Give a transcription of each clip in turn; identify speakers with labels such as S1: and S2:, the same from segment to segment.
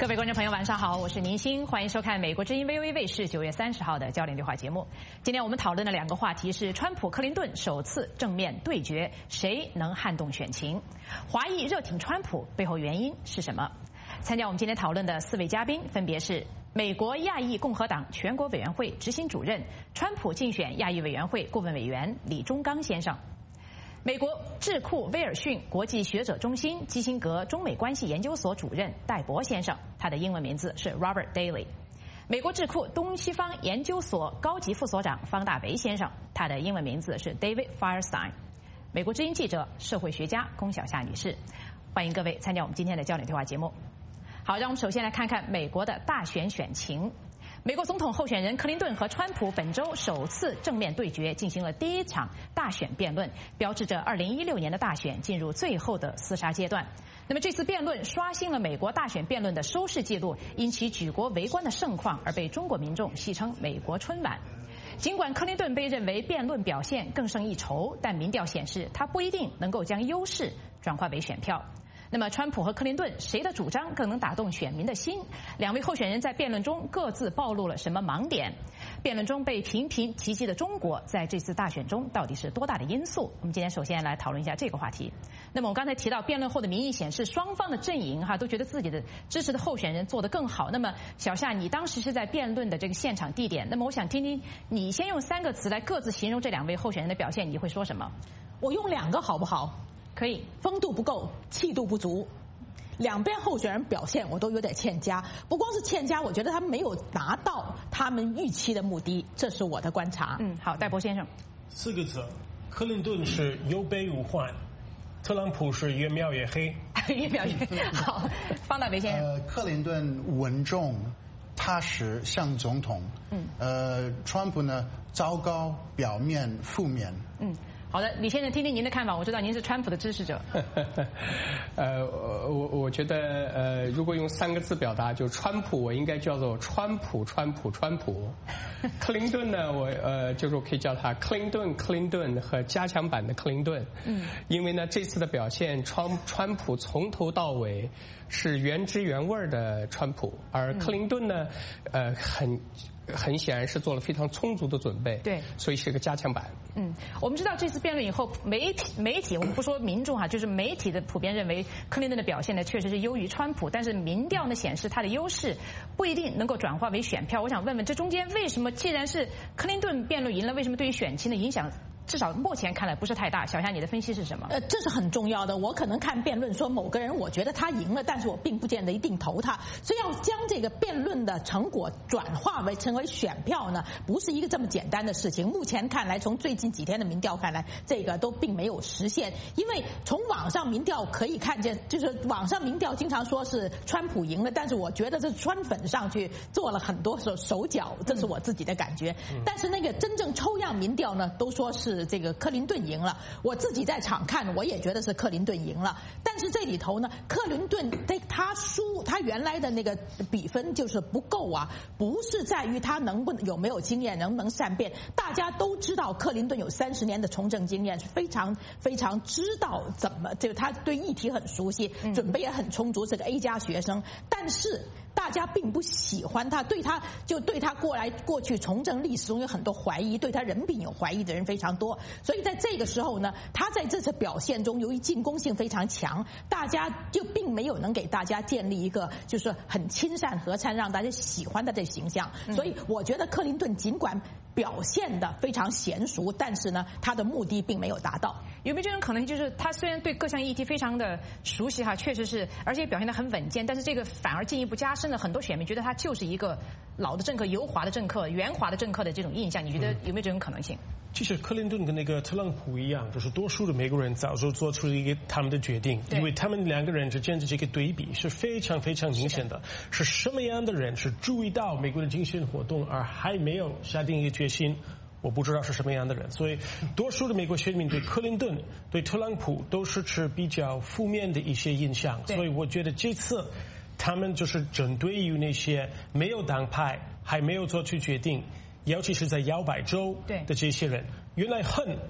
S1: 各位观众朋友，晚上好，我是宁鑫，欢迎收看美国之音 VOA 卫视9月30号的焦点对话节目。今天我们讨论的两个话题是川普克林顿首次正面对决，谁能撼动选情？华裔热挺川普背后原因是什么？参加我们今天讨论的4位嘉宾分别是美国亚裔共和党全国委员会执行主任、川普竞选亚裔委员会顾问委员李忠刚先生。美国智库威尔逊国际学者中心基辛格中美关系研究所主任戴博先生，他的英文名字是 Robert Daly。美国智库东西方研究所高级副所长方大为先生，他的英文名字是 David Firestein。美国之音记者、社会学家龚晓夏女士，欢迎各位参加我们今天的焦点对话节目。好，让我们首先来看看美国的大选选情。美国总统候选人克林顿和川普本周首次正面对决，进行了第一场大选辩论，标志着2016年的大选进入最后的厮杀阶段。那么这次辩论刷新了美国大选辩论的收视记录，因其举国围观的盛况而被中国民众戏称美国春晚。尽管克林顿被认为辩论表现更胜一筹，但民调显示他不一定能够将优势转化为选票。那么川普和克林顿谁的主张更能打动选民的心？两位候选人在辩论中各自暴露了什么盲点？辩论中被频频提及的中国在这次大选中到底是多大的因素？我们今天首先来讨论一下这个话题。那么我刚才提到辩论后的民意显示，双方的阵营都觉得自己的支持的候选人做得更好。那么小夏，你当时是在辩论的这个现场地点，那么我想听听你先用3个词来各自形容这2位候选人的表现，你会说什么？
S2: 我用2个好不好？
S1: 可以。
S2: 风度不够，气度不足。两边候选人表现我都有点欠佳，不光是欠佳，我觉得他们没有达到他们预期的目的，这是我的观察。
S1: 好，戴博先生。
S3: 4个字，克林顿是有备无患，特朗普是越描越黑。
S1: 越描越黑。好，方大为先生。
S4: 克林顿稳重、踏实，像总统。川普呢，糟糕，表面负面。
S1: 好的，李先生，听听您的看法。我知道您是川普的支持者。
S5: 我觉得如果用3个字表达，就川普，我应该叫做川普。克林顿呢，就是我可以叫他克林顿和加强版的克林顿。因为呢，这次的表现，川普从头到尾是原汁原味的川普，而克林顿呢，很显然是做了非常充足的准备，
S1: 对，
S5: 所以是个加强版。
S1: 我们知道这次辩论以后，媒体我们不说民众就是媒体的普遍认为克林顿的表现呢确实是优于川普，但是民调呢显示他的优势不一定能够转化为选票。我想问问，这中间为什么既然是克林顿辩论赢了，为什么对于选情的影响至少目前看来不是太大？小夏，你的分析是什么？
S2: 这是很重要的。我可能看辩论说某个人我觉得他赢了，但是我并不见得一定投他。所以要将这个辩论的成果转化成为选票呢，不是一个这么简单的事情。目前看来，从最近几天的民调看来，这个都并没有实现。因为从网上民调可以看见，就是网上民调经常说是川普赢了，但是我觉得这川粉上去做了很多手脚，这是我自己的感觉。但是那个真正抽样民调呢，都说是这个克林顿赢了。我自己在场看，我也觉得是克林顿赢了。但是这里头呢，克林顿他输，他原来的那个比分就是不够啊，不是在于他有没有经验，能不能善辩。大家都知道克林顿有30年的从政经验，是非常非常知道怎么，他对议题很熟悉，准备也很充足，是个 A+ 学生。但是大家并不喜欢他，对他过去从政历史中有很多怀疑，对他人品有怀疑的人非常多。所以在这个时候呢，他在这次表现中由于进攻性非常强，大家就并没有能给大家建立一个就是很亲善和善让大家喜欢的这形象。所以我觉得克林顿尽管表现的非常娴熟，但是呢他的目的并没有达到。
S1: 有没有这种可能性，就是他虽然对各项议题非常的熟悉确实是，而且表现得很稳健，但是这个反而进一步加深了很多选民觉得他就是一个老的政客、油滑的政客、圆滑的政客的这种印象？你觉得有没有这种可能性？
S3: 其实克林顿跟那个特朗普一样，就是多数的美国人早就做出了一个他们的决定，因为他们2个人之间的这个对比是非常非常明显的。是什么样的人是注意到美国的竞选活动而还没有下定一个决心？我不知道是什么样的人，所以多数的美国选民对克林顿、对特朗普都是持比较负面的一些印象。所以我觉得这次他们就是针对于那些没有党派还没有做出决定，尤其是在摇摆州的这些人，原来恨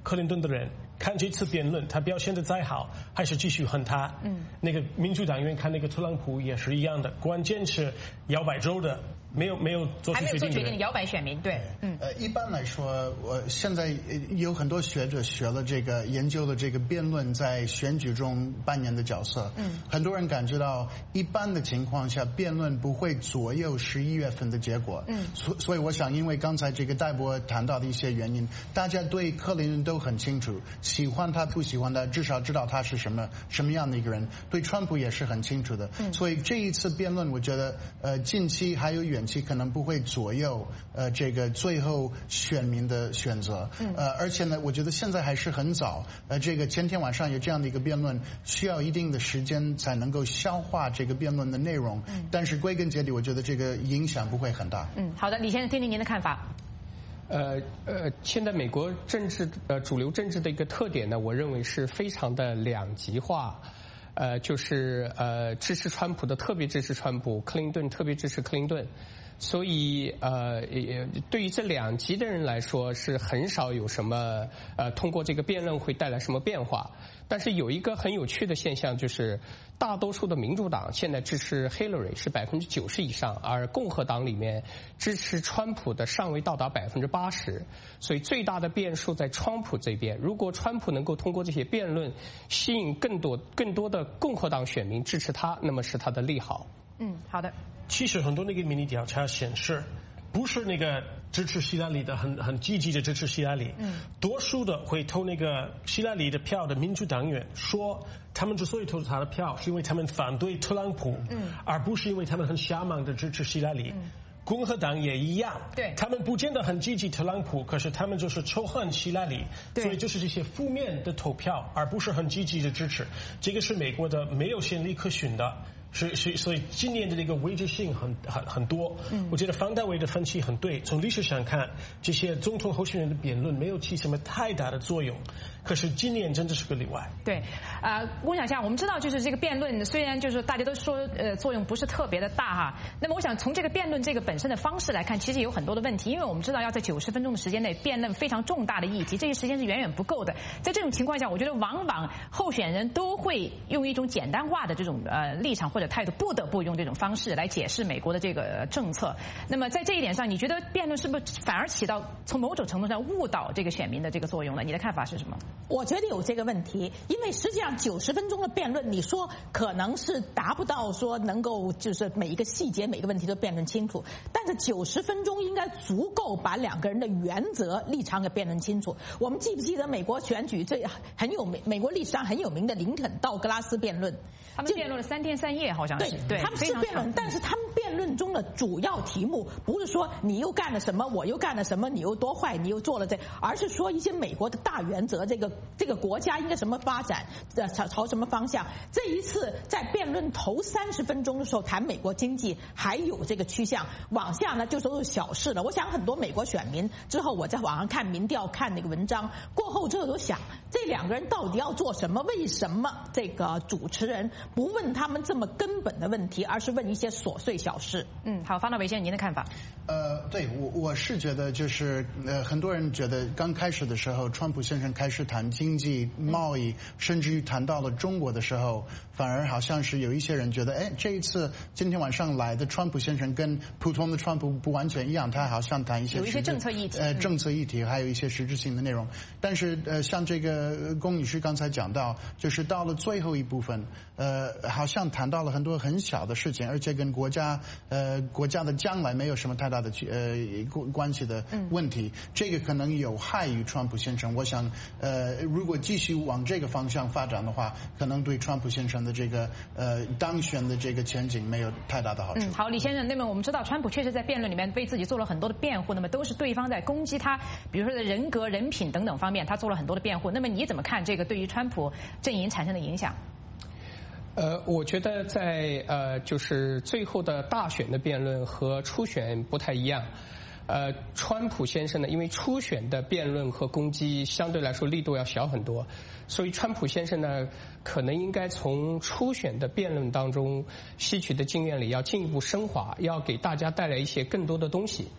S3: 克林顿的人看这次辩论，他表现的再好，还是继续恨他。那个民主党员看那个特朗普也是一样的，关键是摇摆州的。没有做出决定，
S1: 还没有做决定，摇摆选民对。
S4: 一般来说，我现在有很多学者学了这个研究了这个辩论在选举中扮演的角色。很多人感觉到一般的情况下，辩论不会左右11月份的结果。所以我想，因为刚才这个戴博谈到的一些原因，大家对克林顿都很清楚，喜欢他不喜欢他，至少知道他是什么样的一个人。对川普也是很清楚的。所以这一次辩论，我觉得近期还有远期可能不会左右这个最后选民的选择。而且呢，我觉得现在还是很早。这个前天晚上有这样的一个辩论，需要一定的时间才能够消化这个辩论的内容。但是归根结底，我觉得这个影响不会很大。
S1: 好的，李先生，听听您的看法。
S5: 现在美国政治主流政治的一个特点呢，我认为是非常的两极化。就是支持川普的特别支持川普，克林顿特别支持克林顿，所以对于这两极的人来说是很少有什么通过这个辩论会带来什么变化。但是有一个很有趣的现象，就是大多数的民主党现在支持 Hillary 是90%以上，而共和党里面支持川普的尚未到达80%，所以最大的变数在川普这边。如果川普能够通过这些辩论吸引更多的共和党选民支持他，那么是他的利好。
S1: 好的。
S3: 其实很多那个民意调查显示，不是那个支持希拉里的很积极的支持希拉里，多数的会投那个希拉里的票的民主党员说，他们之所以投他的票，是因为他们反对特朗普，而不是因为他们很向往的支持希拉里。共和党也一样，
S1: 对，
S3: 他们不见得很积极特朗普，可是他们就是仇恨希拉里，所以就是这些负面的投票，而不是很积极的支持。这个是美国的没有先例可循的。所以今年的这个未知性很多。我觉得方大卫的分析很对。从历史上看，这些总统候选人的辩论没有起什么太大的作用，可是今年真的是个例外。
S1: 对，我想一下，我们知道就是这个辩论虽然就是大家都说作用不是特别的大哈，那么我想从这个辩论这个本身的方式来看，其实有很多的问题，因为我们知道要在90分钟的时间内辩论非常重大的议题，这些时间是远远不够的。在这种情况下，我觉得往往候选人都会用一种简单化的这种立场或者态度，不得不用这种方式来解释美国的这个政策。那么在这一点上，你觉得辩论是不是反而起到从某种程度上误导这个选民的这个作用呢？你的看法是什么？
S2: 我觉得有这个问题，因为实际上90分钟的辩论，你说可能是达不到说能够就是每一个细节每个问题都辩论清楚，但是90分钟应该足够把两个人的原则立场给辩论清楚。我们记不记得美国选举最很有名，美国历史上很有名的林肯道格拉斯辩论？
S1: 他们辩论了3天3夜，好像是。
S2: 对，他们是辩论，但是他们辩论中的主要题目不是说你又干了什么，我又干了什么，你又多坏，你又做了这，而是说一些美国的大原则，这个国家应该什么发展，朝什么方向。这一次在辩论头30分钟的时候谈美国经济还有这个趋向，往下呢就都是小事了。我想很多美国选民之后我在网上看民调看那个文章过后之后都想，这两个人到底要做什么？为什么这个主持人不问他们这么根本的问题，而是问一些琐碎小事？
S1: 好，方大伟先生，您的看法？
S4: 对，我是觉得就是很多人觉得刚开始的时候，川普先生开始谈经济、贸易，甚至于谈到了中国的时候，反而好像是有一些人觉得，哎，这一次今天晚上来的川普先生跟普通的川普不完全一样，他好像谈有一些
S1: 政策议题，
S4: 政策议题还有一些实质性的内容。但是像这个龚女士刚才讲到，就是到了最后一部分，好像谈到了很多很小的事情，而且跟国家的将来没有什么太大的关系的问题。这个可能有害于川普先生。我想如果继续往这个方向发展的话，可能对川普先生的这个当选的这个前景没有太大的好处。
S1: 好，李先生，那么我们知道川普确实在辩论里面为自己做了很多的辩护，那么都是对方在攻击他，比如说在人格、人品等等方面，他做了很多的辩护。那么你怎么看这个对于川普阵营产生的影响？
S5: 我觉得在就是最后的大选的辩论和初选不太一样。川普先生呢，因为初选的辩论和攻击相对来说力度要小很多，所以川普先生呢，可能应该从初选的辩论当中吸取的经验里要进一步升华，要给大家带来一些更多的东西。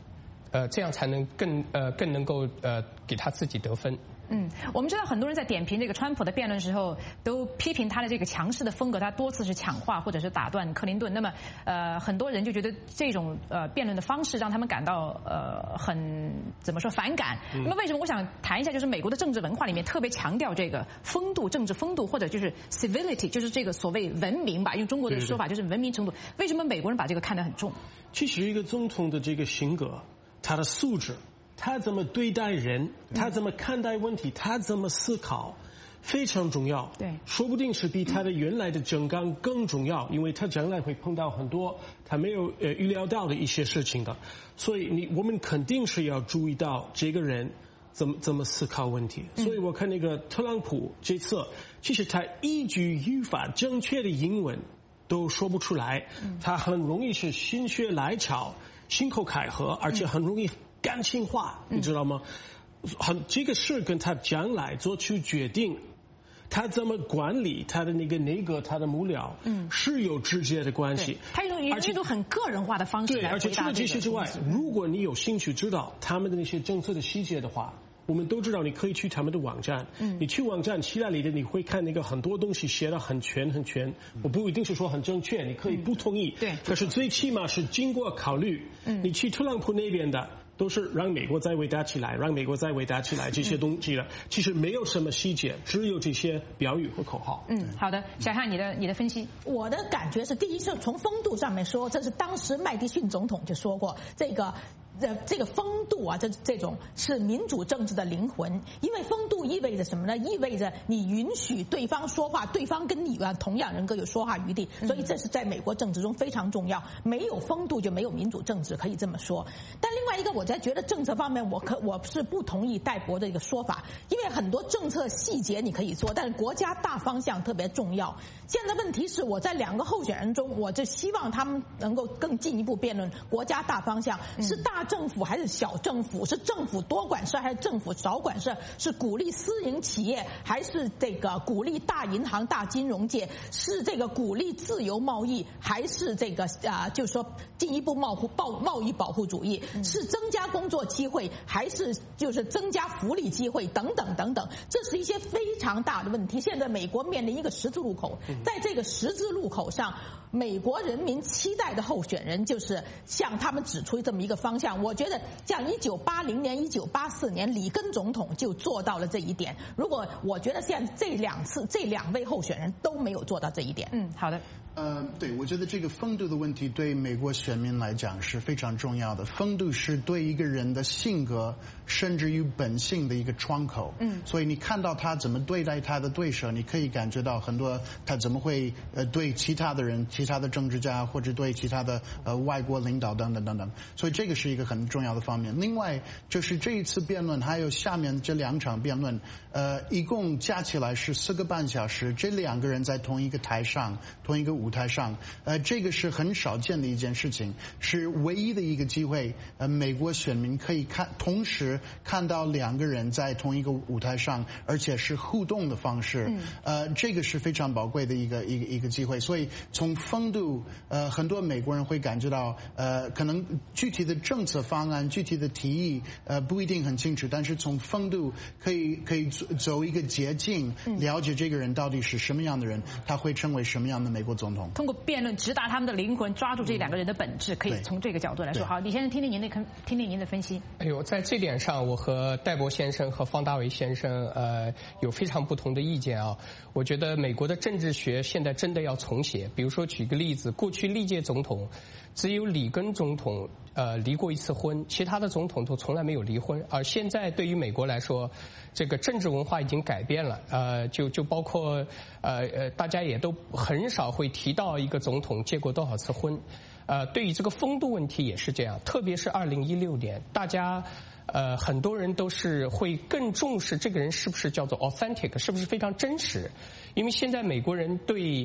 S5: 这样才能更能够给他自己得分。
S1: 我们知道很多人在点评这个川普的辩论时候，都批评他的这个强势的风格，他多次是抢话或者是打断克林顿。那么很多人就觉得这种辩论的方式让他们感到很怎么说反感。那么为什么？我想谈一下，就是美国的政治文化里面特别强调这个风度、政治风度，或者就是 civility， 就是这个所谓文明吧，用中国的说法就是文明程度。为什么美国人把这个看得很重？
S3: 其实一个总统的这个性格，他的素质。他怎么对待人，他怎么看待问题，他怎么思考，非常重要。
S1: 对，
S3: 说不定是比他的原来的政纲更重要，因为他将来会碰到很多他没有预料到的一些事情的。所以我们肯定是要注意到这个人怎么思考问题。所以我看那个特朗普这次，其实他一句语法正确的英文都说不出来，他很容易是心血来潮、信口开河，而且很容易感情化，你知道吗？这个事跟他将来做出决定，他怎么管理他的那个内阁、他的幕僚，是有直接的关系。
S1: 他用一种很个人化的方式来回答这个。
S3: 对，而且除了这些之外，如果你有兴趣知道他们的那些政策的细节的话，我们都知道，你可以去他们的网站。你去网站期待里的，你会看那个很多东西写得很全。我不一定是说很正确，你可以不同意。
S1: 对。
S3: 可是最起码是经过考虑。你去特朗普那边的。都是让美国再伟大起来，让美国再伟大起来这些东西了。其实没有什么细节，只有这些标语和口号。
S1: 好的，小汉，你的分析。
S2: 我的感觉是，第一是从风度上面说，这是当时麦迪逊总统就说过，这个风度啊，这种是民主政治的灵魂。因为风度意味着什么呢？意味着你允许对方说话，对方跟你同样人格有说话余地，所以这是在美国政治中非常重要。没有风度就没有民主政治，可以这么说。但另外一个，我在觉得政策方面，我是不同意戴博的一个说法，因为很多政策细节你可以做，但是国家大方向特别重要。现在问题是，我在两个候选人中，我就希望他们能够更进一步辩论国家大方向，是大政府还是小政府，是政府多管事还是政府少管事，是鼓励私营企业还是这个鼓励大银行大金融界，是这个鼓励自由贸易还是这个就是说进一步贸易保护主义，是增加工作机会还是就是增加福利机会等等等等，这是一些非常大的问题。现在美国面临一个十字路口，在这个十字路口上，美国人民期待的候选人就是向他们指出这么一个方向。我觉得像1980年、1984年里根总统就做到了这一点。如果我觉得现在这两位候选人都没有做到这一点。
S1: 好的。
S4: 对，我觉得这个风度的问题对美国选民来讲是非常重要的。风度是对一个人的性格甚至于本性的一个窗口。所以你看到他怎么对待他的对手，你可以感觉到很多他怎么会对其他的人、其他的政治家或者对其他的外国领导等等等等。所以这个是一个很重要的方面。另外就是这一次辩论还有下面这两场辩论，一共加起来是4个半小时，这两个人在同一个台上、同一个舞台上，这个是很少见的一件事情，是唯一的一个机会，美国选民可以同时看到两个人在同一个舞台上，而且是互动的方式，这个是非常宝贵的一个机会。所以从风度，很多美国人会感觉到，可能具体的政策方案、具体的提议，不一定很清楚，但是从风度可以走一个捷径，了解这个人到底是什么样的人，他会成为什么样的美国总统。
S1: 通过辩论直达他们的灵魂，抓住这两个人的本质，可以从这个角度来说。好，李先生，听听您的分析。
S5: 哎呦，在这点上，我和戴博先生和方大为先生有非常不同的意见啊。我觉得美国的政治学现在真的要重写。比如说，举个例子，过去历届总统只有里根总统离过一次婚，其他的总统都从来没有离婚。而现在对于美国来说，这个政治文化已经改变了，就包括大家也都很少会提到一个总统结过多少次婚。对于这个风度问题也是这样，特别是2016年，大家很多人都是会更重视这个人是不是叫做 authentic， 是不是非常真实。因为现在美国人对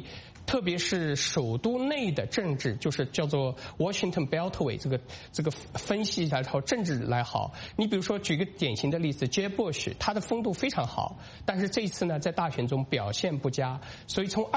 S5: 特别是首都内的政治，就是叫做 Washington Beltway 这个分析然后政治来好。你比如说举个典型的例子 ，Jeb Bush 他的风度非常好，但是这一次呢在大选中表现不佳，所以从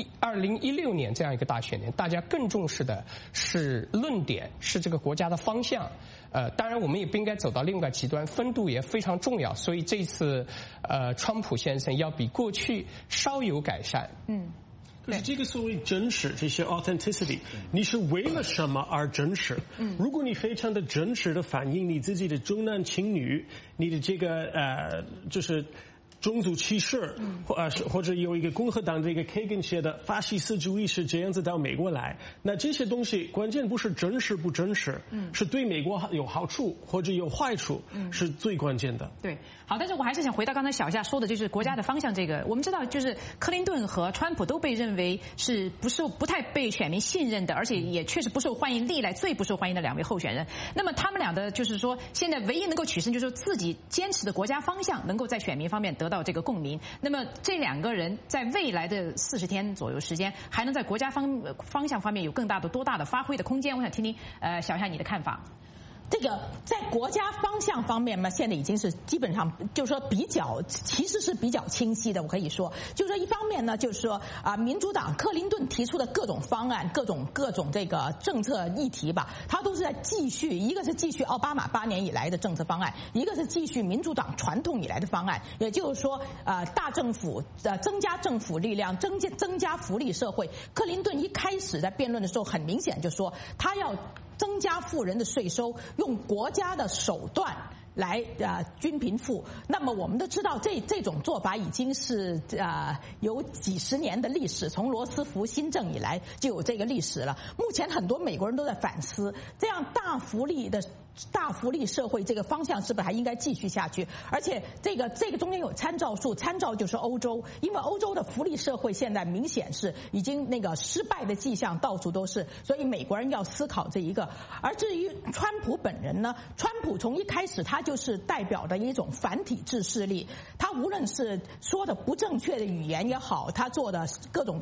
S5: 2016年这样一个大选年，大家更重视的是论点，是这个国家的方向。当然我们也不应该走到另外极端，风度也非常重要。所以这次川普先生要比过去稍有改善。
S3: 可是这个所谓真实，这些 authenticity， 你是为了什么而真实？如果你非常的真实的反映你自己的重男轻女，你的这个就是种族歧视，或者有一个共和党这个 Kagan 写的法西斯主义是这样子到美国来，那这些东西关键不是真实不真实，是对美国有好处或者有坏处，是最关键的。
S1: 对，好，但是我还是想回到刚才小夏说的，就是国家的方向这个，我们知道就是克林顿和川普都被认为是不太被选民信任的，而且也确实不受欢迎，历来最不受欢迎的两位候选人。那么他们俩的就是说，现在唯一能够取胜就是说自己坚持的国家方向能够在选民方面得到这个共鸣。那么这两个人在未来的40天左右时间，还能在国家方向方面有多大的发挥的空间？我想听听小夏你的看法。
S2: 这个在国家方向方面嘛，现在已经是基本上就是说其实是比较清晰的。我可以说，就是说一方面呢，就是说民主党克林顿提出的各种方案、各种这个政策议题吧，它都是在继续，一个是继续奥巴马8年以来的政策方案，一个是继续民主党传统以来的方案。也就是说，大政府增加政府力量，增加福利社会。克林顿一开始在辩论的时候，很明显就说他要增加富人的税收，用国家的手段来均贫富。那么我们都知道这种做法已经是有几十年的历史，从罗斯福新政以来就有这个历史了。目前很多美国人都在反思，这样大福利社会这个方向是不是还应该继续下去？而且这个中间有参照数，参照就是欧洲，因为欧洲的福利社会现在明显是已经那个失败的迹象到处都是，所以美国人要思考这一个。而至于川普本人呢，川普从一开始他就是代表的一种反体制势力，他无论是说的不正确的语言也好，他做的各种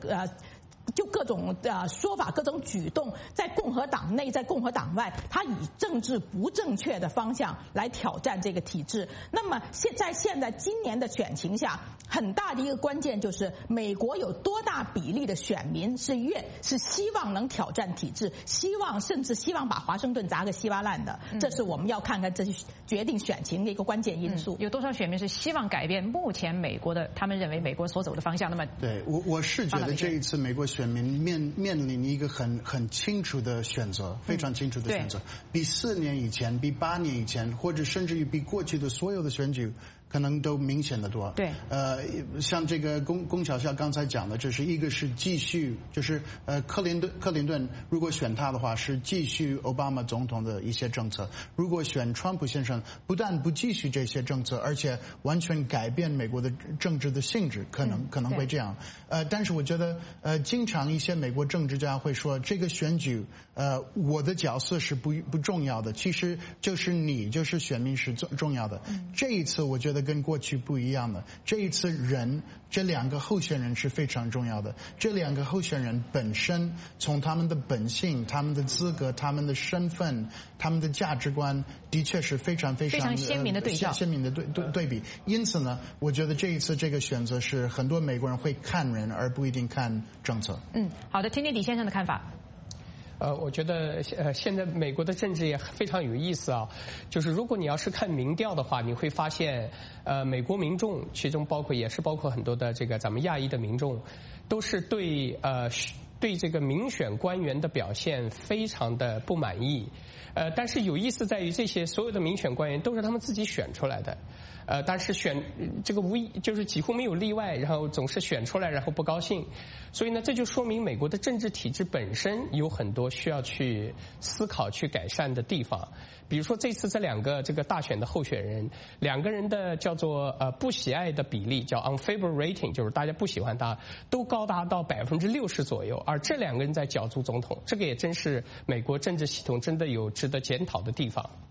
S2: 说法、各种举动，在共和党内、在共和党外，他以政治不正确的方向来挑战这个体制。那么现在今年的选情下，很大的一个关键就是美国有多大比例的选民是希望能挑战体制，甚至希望把华盛顿砸个稀巴烂的。这是我们要看看这是决定选情的一个关键因素。
S1: 有多少选民是希望改变目前美国的他们认为美国所走的方向？那么
S4: 对我是觉得这一次美国选民面临一个很清楚的选择，非常清楚的选择，比4年以前、比8年以前，或者甚至于比过去的所有的选举可能都明显的多。
S1: 对，
S4: 像这个龚小夏刚才讲的，这是一个是继续，就是克林顿如果选他的话，是继续奥巴马总统的一些政策；如果选川普先生，不但不继续这些政策，而且完全改变美国的政治的性质，可能会这样。但是我觉得经常一些美国政治家会说，这个选举我的角色是不重要的，其实就是选民是重要的。这一次我觉得跟过去不一样的，这一次这两个候选人是非常重要的。这两个候选人本身从他们的本性、他们的资格、他们的身份、他们的价值观，的确是非常
S1: 鲜明的对照、
S4: 鲜明的对比。因此呢，我觉得这一次这个选择是很多美国人会看人，而不一定看政策。
S1: 好的，听听李先生的看法。
S5: 我觉得现在美国的政治也非常有意思啊，就是如果你要是看民调的话，你会发现美国民众其中包括很多的这个咱们亚裔的民众，都是对这个民选官员的表现非常的不满意。但是有意思在于这些所有的民选官员都是他们自己选出来的。但是这个就是几乎没有例外，然后总是选出来然后不高兴，所以呢，这就说明美国的政治体制本身有很多需要去思考、去改善的地方。比如说这次这两个这个大选的候选人，两个人的叫做不喜爱的比例叫 unfavor rating， 就是大家不喜欢他，都高达到60%左右，而这两个人在角逐总统，这个也真是美国政治系统真的有值得检讨的地方。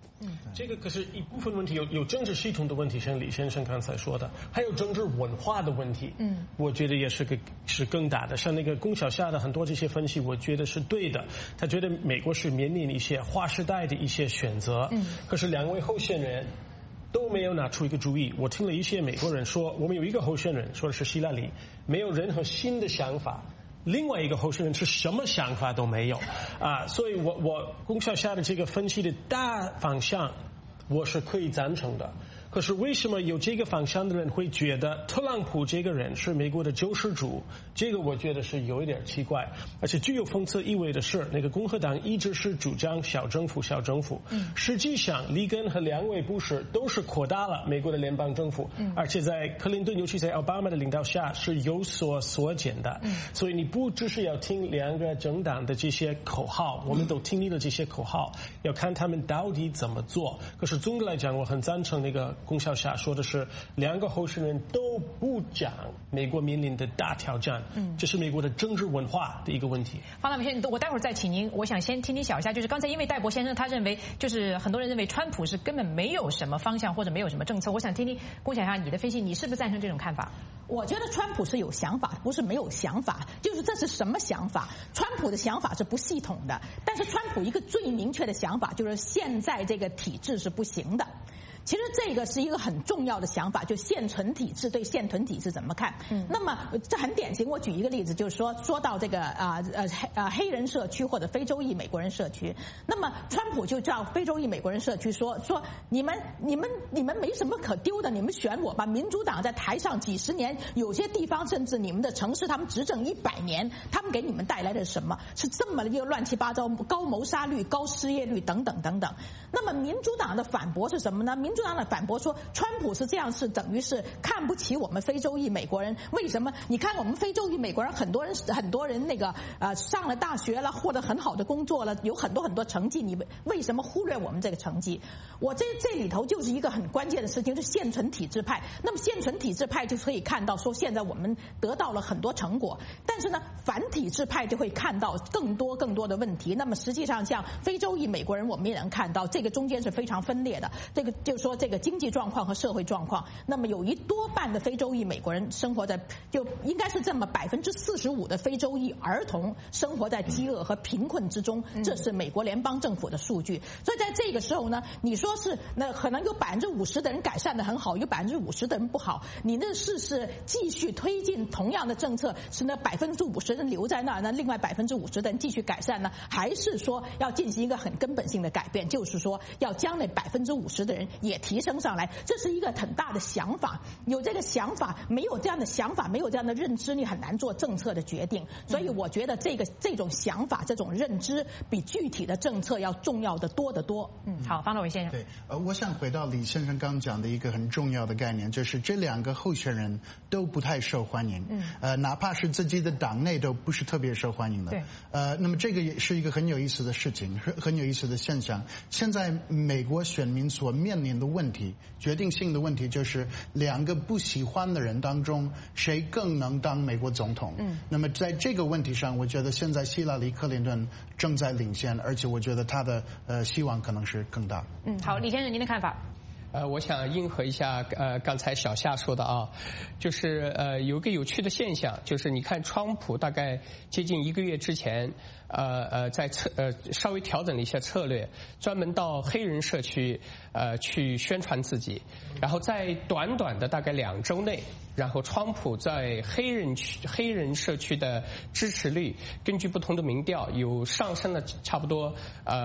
S3: 这个可是一部分问题，有政治系统的问题，像李先生刚才说的，还有政治文化的问题。我觉得也是更大的。像那个龚小夏的很多这些分析，我觉得是对的。他觉得美国是面临一些划时代的一些选择。可是两位候选人都没有拿出一个主意。我听了一些美国人说，我们有一个候选人说的是希拉里，没有任何新的想法。另外一个候选人是什么想法都没有所以我龚小夏的这个分析的大方向我是可以赞成的。可是为什么有这个方向的人会觉得特朗普这个人是美国的救世主？这个我觉得是有一点奇怪。而且具有讽刺意味的是，那个共和党一直是主张小政府小政府，实际上里根和两位布什都是扩大了美国的联邦政府，而且在克林顿尤其在奥巴马的领导下是有所缩减的。所以你不只是要听两个政党的这些口号，我们都听腻了这些口号，要看他们到底怎么做。可是总的来讲，我很赞成那个龚小夏说的是，两个候选人都不讲美国面临的大挑战，这是美国的政治文化的一个问题。
S1: 方大伟先生，我待会儿再请您，我想先听听小夏，就是刚才因为戴博先生他认为，就是很多人认为川普是根本没有什么方向或者没有什么政策，我想听听龚小夏你的分析，你是不是赞成这种看法？
S2: 我觉得川普是有想法，不是没有想法，就是这是什么想法？川普的想法是不系统的，但是川普一个最明确的想法就是现在这个体制是不行的。其实这个是一个很重要的想法，就现存体制对现存体制怎么看？那么这很典型。我举一个例子，就是说到这个黑人社区或者非洲裔美国人社区，那么川普就照非洲裔美国人社区说你们没什么可丢的，你们选我吧。民主党在台上几十年，有些地方甚至你们的城市他们执政100年，他们给你们带来的什么？是这么一个乱七八糟，高谋杀率、高失业率等等等等。那么民主党的反驳是什么呢？民主党的反驳说，川普是这样，是等于是看不起我们非洲裔美国人。为什么？你看我们非洲裔美国人，很多人那个上了大学了，获得很好的工作了，有很多成绩，你为什么忽略我们这个成绩？我这里头就是一个很关键的事情，是现存体制派。那么现存体制派就可以看到说，现在我们得到了很多成果，但是呢，反体制派就会看到更多的问题。那么实际上，像非洲裔美国人，我们也能看到这个中间是非常分裂的。这个就是说，这个经济状况和社会状况，那么有多半的非洲裔美国人生活在，就应该是这么45%的非洲裔儿童生活在饥饿和贫困之中，这是美国联邦政府的数据。所以在这个时候呢，你说是那可能有50%的人改善的很好，有50%的人不好，你那是继续推进同样的政策，是那50%的人留在那儿呢，另外50%的人继续改善呢，还是说要进行一个很根本性的改变，就是说要将那50%的人也提升上来？这是一个很大的想法，有这个想法，没有这样的想法，没有这样的认知，你很难做政策的决定。所以我觉得这种想法、这种认知比具体的政策要重要的多得多。
S1: 好，方大伟先生。
S4: 对，我想回到李先生刚讲的一个很重要的概念，就是这两个候选人都不太受欢迎，哪怕是自己的党内都不是特别受欢迎的。
S1: 对，
S4: 那么这个也是一个很有意思的事情，很有意思的现象。现在美国选民所面临的问题，决定性的问题就是两个不喜欢的人当中，谁更能当美国总统？那么在这个问题上，我觉得现在希拉里·克林顿正在领先，而且我觉得他的希望可能是更大。
S1: 好，李先生，您的看法？
S5: 我想应和一下刚才小夏说的啊，就是有一个有趣的现象，就是你看川普大概接近1个月之前，在稍微调整了一些策略，专门到黑人社区去宣传自己，然后在短短的大概2周内，然后川普在黑人社区的支持率，根据不同的民调有上升了差不多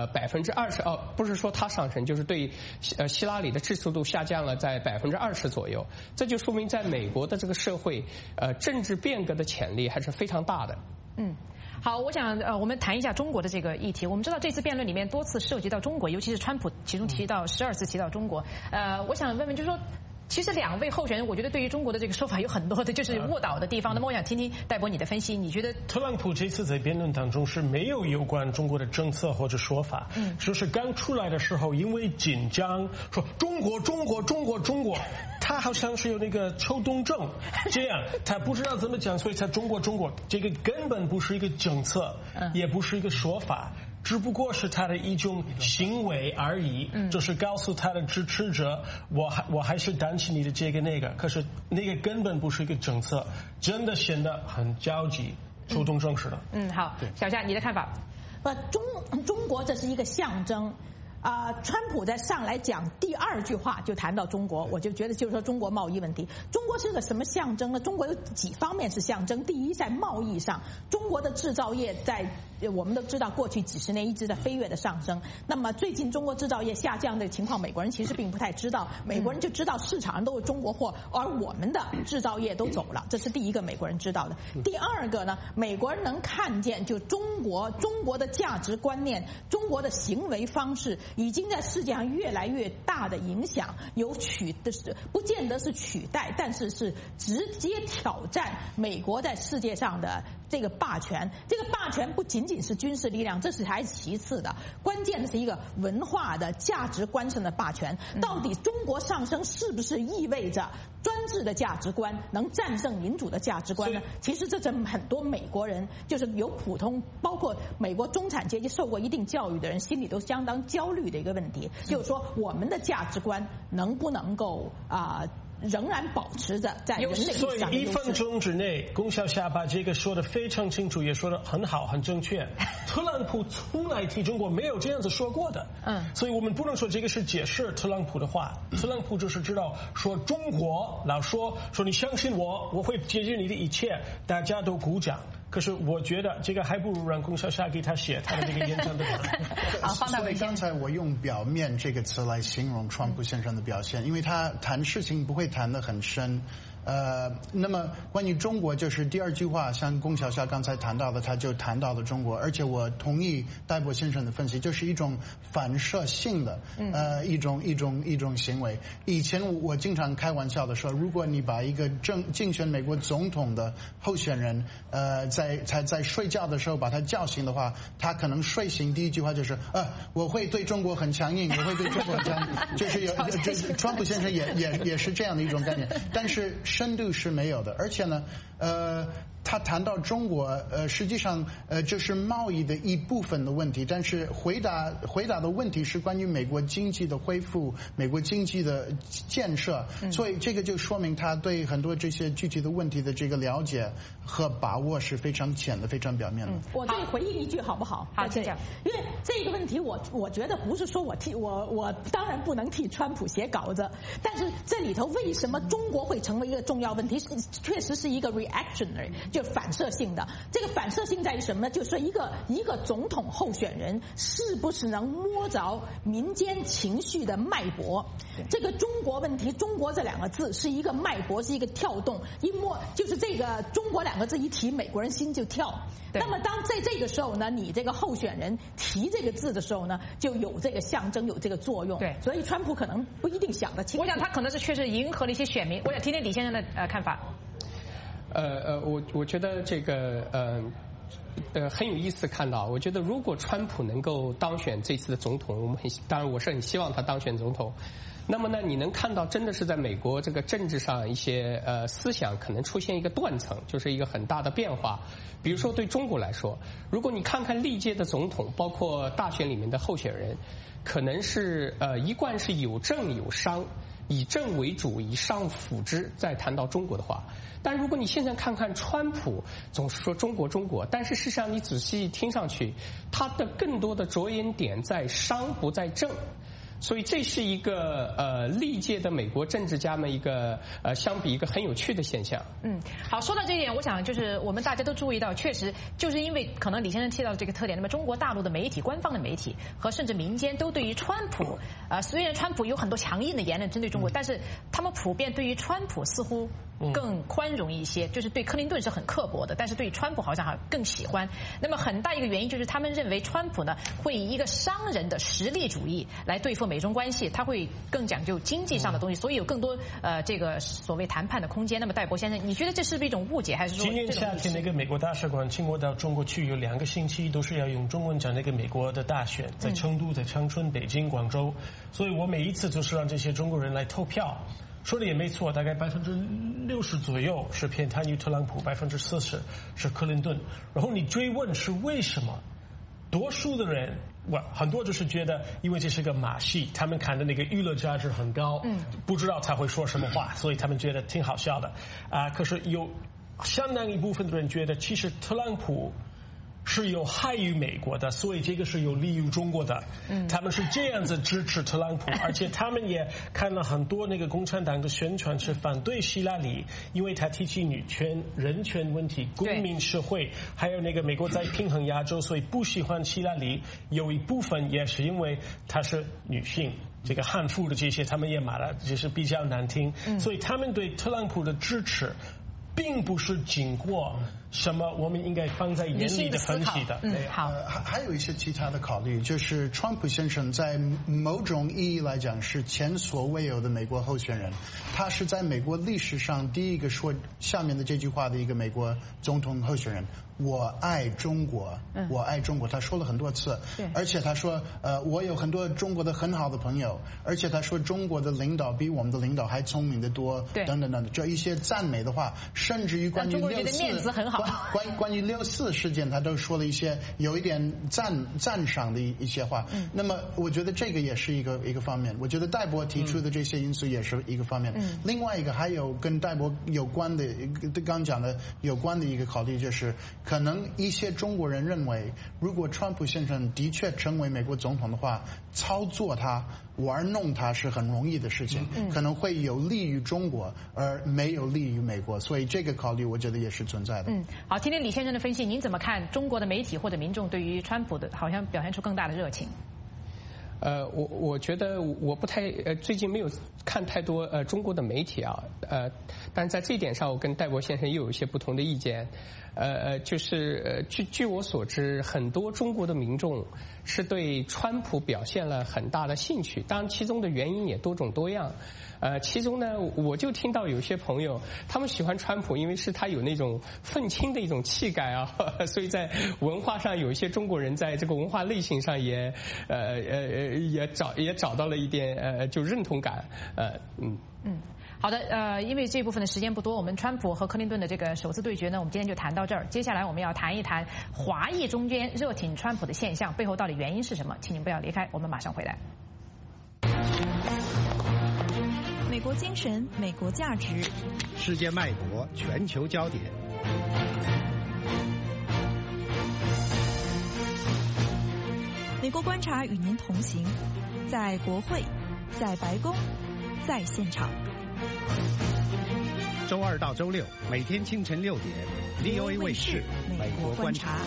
S5: 20%，不是说他上升，就是对希拉里的支持度下降了在20%左右，这就说明在美国的这个社会，政治变革的潜力还是非常大的。
S1: 好，我想我们谈一下中国的这个议题。我们知道这次辩论里面多次涉及到中国，尤其是川普其中提到12次提到中国。我想问问，就是说，其实2位候选人，我觉得对于中国的这个说法有很多的就是误导的地方。那么我想听听戴博你的分析，你觉得
S3: 特朗普这次在辩论当中是没有关中国的政策或者说法，就是刚出来的时候因为紧张说中国，他好像是有那个抽动症，这样他不知道怎么讲，所以才中国，这个根本不是一个政策，也不是一个说法。 只不过是他的一种行为而已，就是告诉他的支持者，我还是担心你的这个那个，可是那个根本不是一个政策，真的显得很焦急，主动正视的。
S1: 好，小夏，你的看法？
S2: 中国这是一个象征。川普在上来讲第2句话就谈到中国，我就觉得就是说中国贸易问题。中国是个什么象征呢？中国有几方面是象征。第一，在贸易上，中国的制造业在我们都知道过去几十年一直在飞跃的上升。那么最近中国制造业下降的情况，美国人其实并不太知道，美国人就知道市场上都是中国货，而我们的制造业都走了，这是第一个美国人知道的。第二个呢，美国人能看见就中国的价值观念，中国的行为方式已经在世界上越来越大的影响，不见得是取代，但是是直接挑战美国在世界上的这个霸权。这个霸权不仅仅是军事力量，这是还是其次的，关键的是一个文化的价值观上的霸权。到底中国上升是不是意味着专制的价值观能战胜民主的价值观呢？其实这很多美国人，就是有普通，包括美国中产阶级受过一定教育的人，心里都相当焦虑的一个问题，就是说我们的价值观能不能够仍然保持着在人类意义上的优势。
S3: 所以1分钟之内，龚小夏把这个说得非常清楚，也说得很好，很正确。特朗普从来提中国没有这样子说过的，所以我们不能说这个是解释特朗普的话。特朗普就是知道说中国老说你相信我，我会解决你的一切，大家都鼓掌。可是我觉得这个还不如让龚小夏给他写他的这个演讲的。
S4: 所以刚才我用表面这个词来形容川普先生的表现，因为他谈事情不会谈得很深。那么关于中国，就是第2句话，像龚小夏刚才谈到的，他就谈到了中国，而且我同意戴博先生的分析，就是一种反射性的一种行为。以前我经常开玩笑的说，如果你把一个竞选美国总统的候选人在睡觉的时候把他叫醒的话，他可能睡醒第1句话就是我会对中国很强硬，我会对中国很强硬，就是川普先生也是这样的一种概念，但是深度是没有的。而且呢他谈到中国实际上就是贸易的一部分的问题，但是回答的问题是关于美国经济的恢复，美国经济的建设，所以这个就说明他对很多这些具体的问题的这个了解和把握是非常浅的，非常表面的。
S2: 我再回应一句好不好？
S1: 好，这样。
S2: 因为这个问题我觉得不是说我当然不能替川普写稿子，但是这里头为什么中国会成为一个重要问题，确实是一个 reactionary， 就反射性的。这个反射性在于什么呢？就是一个总统候选人是不是能摸着民间情绪的脉搏。这个中国问题，中国这2个字是一个脉搏，是一个跳动，一摸就是这个中国2个字一提，美国人心就跳。那么当在这个时候呢，你这个候选人提这个字的时候呢，就有这个象征，有这个作用。
S1: 对，
S2: 所以川普可能不一定想得清楚。
S1: 我想他可能是确实迎合了一些选民。我想听听李先生的看法。
S5: 我觉得这个很有意思看到，我觉得如果川普能够当选这次的总统，当然我是很希望他当选总统。那么呢，你能看到真的是在美国这个政治上一些思想可能出现一个断层，就是一个很大的变化。比如说对中国来说，如果你看看历届的总统，包括大选里面的候选人，可能是一贯是有政有商，以政为主，以商辅之，再谈到中国的话。但如果你现在看看川普，总是说中国，但是事实上你仔细听上去，他的更多的着眼点在商不在政。所以这是一个历届的美国政治家们一个相比一个很有趣的现象。
S1: 好，说到这一点，我想就是我们大家都注意到，确实就是因为可能李先生提到的这个特点，那么中国大陆的媒体、官方的媒体和甚至民间都对于川普，虽然川普有很多强硬的言论针对中国，但是他们普遍对于川普似乎更宽容一些，就是对克林顿是很刻薄的，但是对川普好像更喜欢。那么很大一个原因就是他们认为川普呢会以一个商人的实力主义来对付美中关系，他会更讲究经济上的东西，所以有更多这个所谓谈判的空间。那么戴博先生，你觉得这是不是一种误解，还是说
S3: 今年夏天那个美国大使馆请我到中国去，有2个星期都是要用中文讲那个美国的大选，在成都、在长春、北京、广州，所以我每一次就是让这些中国人来投票。说的也没错，大概60%左右是偏袒于特朗普，40%是克林顿。然后你追问是为什么？ 多数的人，很多就是觉得，因为这是个马戏，他们看的那个娱乐价值很高，不知道他会说什么话，所以他们觉得挺好笑的。可是有相当一部分的人觉得，其实特朗普是有害于美国的，所以这个是有利于中国的。他们是这样子支持特朗普，而且他们也看了很多那个共产党的宣传，是反对希拉里，因为他提起女权、人权问题、公民社会，还有那个美国在平衡亚洲，所以不喜欢希拉里。有一部分也是因为她是女性。这个汉服的这些，他们也买了，就是比较难听，所以他们对特朗普的支持，并不是经过什么我们应该放在眼里的分析的。
S1: 好，
S4: 还有一些其他的考虑，就是川普先生在某种意义来讲是前所未有的美国候选人，他是在美国历史上第一个说下面的这句话的一个美国总统候选人。我爱中国，我爱中国，他说了很多次，而且他说，我有很多中国的很好的朋友，而且他说中国的领导比我们的领导还聪明得多，等等等等，这一些赞美的话，甚至于关于关于6·4事件，他都说了一些有一点赞赏的一些话。那么我觉得这个也是一个方面，我觉得戴博提出的这些因素也是一个方面。另外一个还有跟戴博有关的，刚讲的有关的一个考虑就是。可能一些中国人认为，如果川普先生的确成为美国总统的话，操作他、玩弄他是很容易的事情，可能会有利于中国，而没有利于美国，所以这个考虑我觉得也是存在的。
S1: 好，今天李先生的分析，您怎么看中国的媒体或者民众对于川普的好像表现出更大的热情？
S5: 我觉得我不太最近没有看太多中国的媒体啊，但是在这一点上，我跟戴博先生又有一些不同的意见。就是据我所知，很多中国的民众是对川普表现了很大的兴趣，当然其中的原因也多种多样。其中呢，我就听到有些朋友他们喜欢川普，因为是他有那种愤青的一种气概啊，所以在文化上有一些中国人在这个文化类型上也找到了一点就认同感。
S1: 好的，因为这部分的时间不多，我们川普和克林顿的这个首次对决呢，我们今天就谈到这儿。接下来我们要谈一谈华裔中间热挺川普的现象背后到底原因是什么？请您不要离开，我们马上回来。
S6: 美国精神，美国价值，
S7: 世界脉搏，全球焦点。
S6: 美国观察与您同行，在国会，在白宫，在现场。
S7: 周2到周6，每天清晨6点 ，VOA 卫视《美国观察》。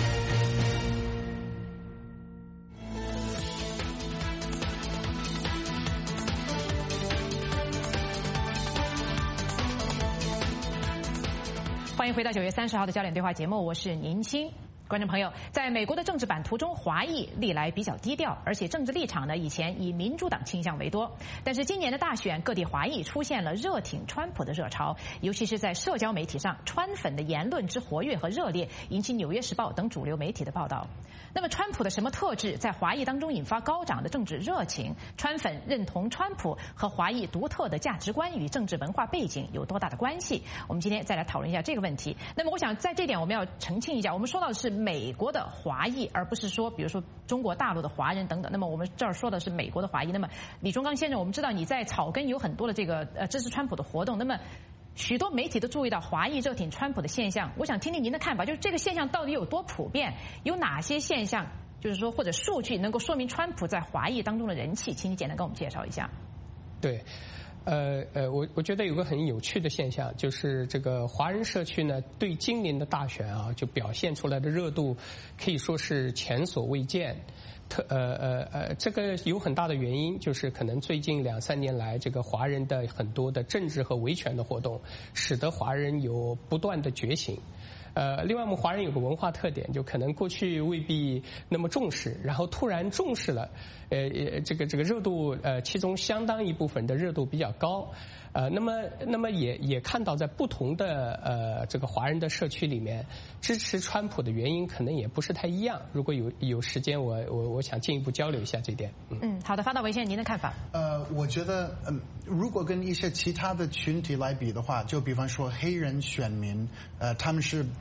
S1: 欢迎回到9月30号的焦点对话节目，我是宁青。观众朋友，在美国的政治版图中，华裔历来比较低调，而且政治立场呢，以前以民主党倾向为多。但是今年的大选，各地华裔出现了热挺川普的热潮，尤其是在社交媒体上，川粉的言论之活跃和热烈，引起《纽约时报》等主流媒体的报道。那么，川普的什么特质在华裔当中引发高涨的政治热情？川粉认同川普和华裔独特的价值观与政治文化背景有多大的关系？我们今天再来讨论一下这个问题。那么，我想在这点我们要澄清一下，我们说到的是美国的华裔，而不是说比如说中国大陆的华人等等。那么我们这儿说的是美国的华裔。那么李忠刚先生，我们知道你在草根有很多的这个支持川普的活动，那么许多媒体都注意到华裔热挺川普的现象，我想听听您的看法，就是这个现象到底有多普遍？有哪些现象，就是说或者数据能够说明川普在华裔当中的人气？请你简单跟我们介绍一下。
S5: 对。我觉得有个很有趣的现象，就是这个华人社区呢，对今年的大选啊，就表现出来的热度可以说是前所未见。这个有很大的原因，就是可能最近2-3年来，这个华人的很多的政治和维权的活动，使得华人有不断的觉醒。另外我们华人有个文化特点，就可能过去未必那么重视，然后突然重视了，这个热度，其中相当一部分的热度比较高。 那么也看到在不同的这个华人的社区里面，支持川普的原因可能也不是太一样。如果有时间，我想进一步交流一下这点。
S1: 好的，发到微信，您的看法？
S4: 我觉得如果跟一些其他的群体来比的话，就比方说黑人选民，他们是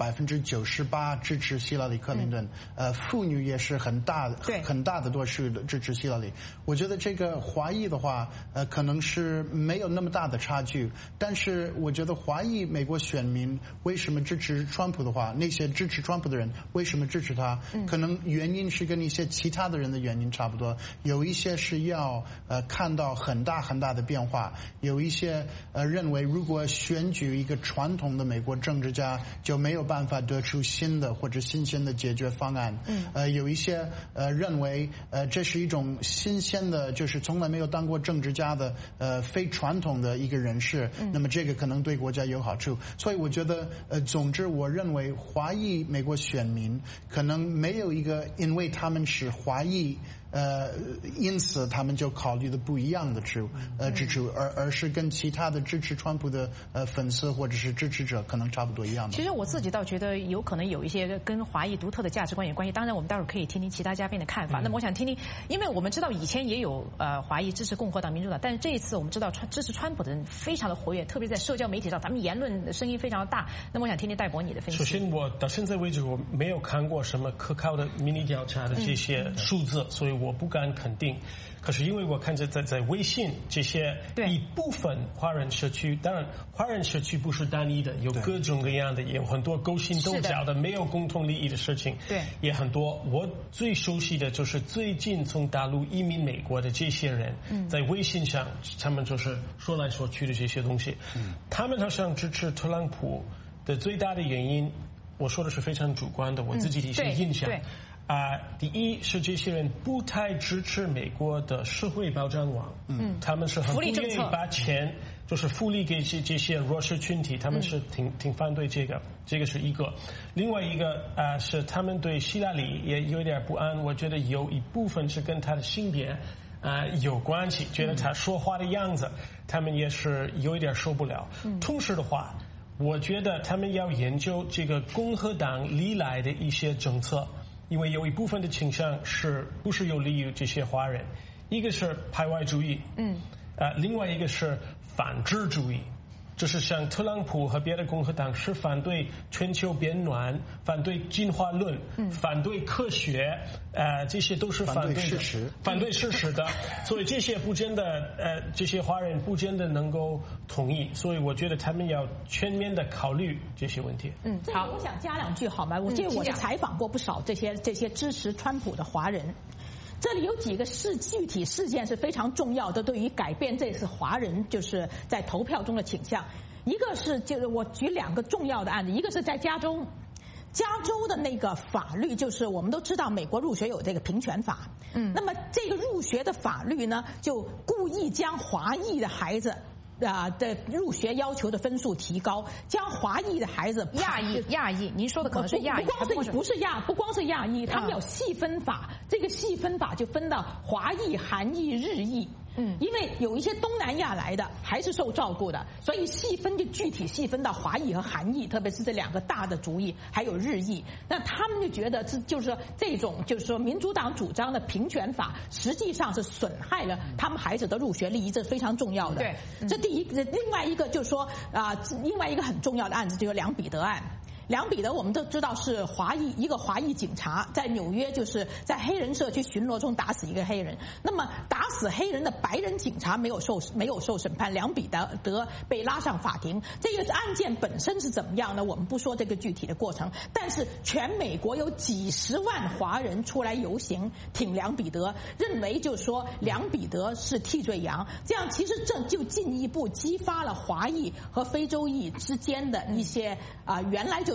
S4: 98%支持希拉里·克林顿，妇女也是很大的多数的支持希拉里。我觉得这个华裔的话，可能是没有那么大的差距，但是我觉得华裔美国选民为什么支持川普的话，那些支持川普的人为什么支持他？可能原因是跟一些其他的人的原因差不多，有一些是要看到很大的变化，有一些认为如果选举一个传统的美国政治家就没有办法得出新的或者新鲜的解决方案。有一些认为这是一种新鲜的，就是从来没有当过政治家的非传统的一个人士，那么这个可能对国家有好处。所以我觉得总之我认为华裔美国选民可能没有一个因为他们是华裔因此他们就考虑的不一样的支持，而是跟其他的支持川普的粉丝或者是支持者可能差不多一样的。
S1: 其实我自己倒觉得有可能有一些跟华裔独特的价值观有关系。当然我们待会儿可以听听其他嘉宾的看法。那么我想听听，因为我们知道以前也有华裔支持共和党、民主党，但是这一次我们知道支持川普的人非常的活跃，特别在社交媒体上，他们言论声音非常的大。那么我想听听戴博你的分析。
S3: 首先，我到现在为止我没有看过什么可靠的民意调查的这些数字，所以我不敢肯定。可是因为我看着在微信这些一部分华人社区，当然华人社区不是单一的，有各种各样的，也有很多勾心斗角的没有共同利益的事情，也很多。我最熟悉的就是最近从大陆移民美国的这些人，在微信上他们就是说来说去的这些东西，他们好像支持特朗普的最大的原因，我说的是非常主观的，我自己的一些印象。第一是这些人不太支持美国的社会保障网，他们是很不愿意把钱就是福利给这些弱势群体，他们是挺反对这个是一个。另外一个是他们对希拉里也有点不安，我觉得有一部分是跟他的性别有关系，觉得他说话的样子，他们也是有一点受不了。同时的话，我觉得他们要研究这个共和党历来的一些政策。因为有一部分的倾向是不是有利于这些华人，一个是排外主义，另外一个是反智主义，就是像特朗普和别的共和党是反对全球变暖，反对进化论，反对科学，这些都是反对事实的，所以这些不真的这些华人不真的能够同意，所以我觉得他们要全面的考虑这些问题。
S2: 好，我想加两句好吗？我记得我也采访过不少这些支持川普的华人。这里有几个具体事件是非常重要的，对于改变这次华人就是在投票中的倾向。一个是就是我举两个重要的案子，一个是在加州的那个法律，就是我们都知道美国入学有这个平权法，那么这个入学的法律呢，就故意将华裔的孩子的入学要求的分数提高，将华裔的孩子
S1: 亚裔，您说的可能是亚裔，
S2: 不光是亚裔，他们有细分法，这个细分法就分到华裔、韩裔、日裔。因为有一些东南亚来的还是受照顾的，所以具体细分到华裔和韩裔，特别是这两个大的族裔，还有日裔。那他们就觉得就是说这种就是说民主党主张的平权法，实际上是损害了他们孩子的入学利益，这是非常重要的。
S1: 对，
S2: 这第一个。另外一个就是说另外一个很重要的案子就是梁彼得案。梁彼得我们都知道是一个华裔警察在纽约就是在黑人社区巡逻中打死一个黑人，那么打死黑人的白人警察没有受审判，梁彼得被拉上法庭。这个案件本身是怎么样呢？我们不说这个具体的过程，但是全美国有几十万华人出来游行挺梁彼得，认为就是说梁彼得是替罪羊，这样其实这就进一步激发了华裔和非洲裔之间的一些原来就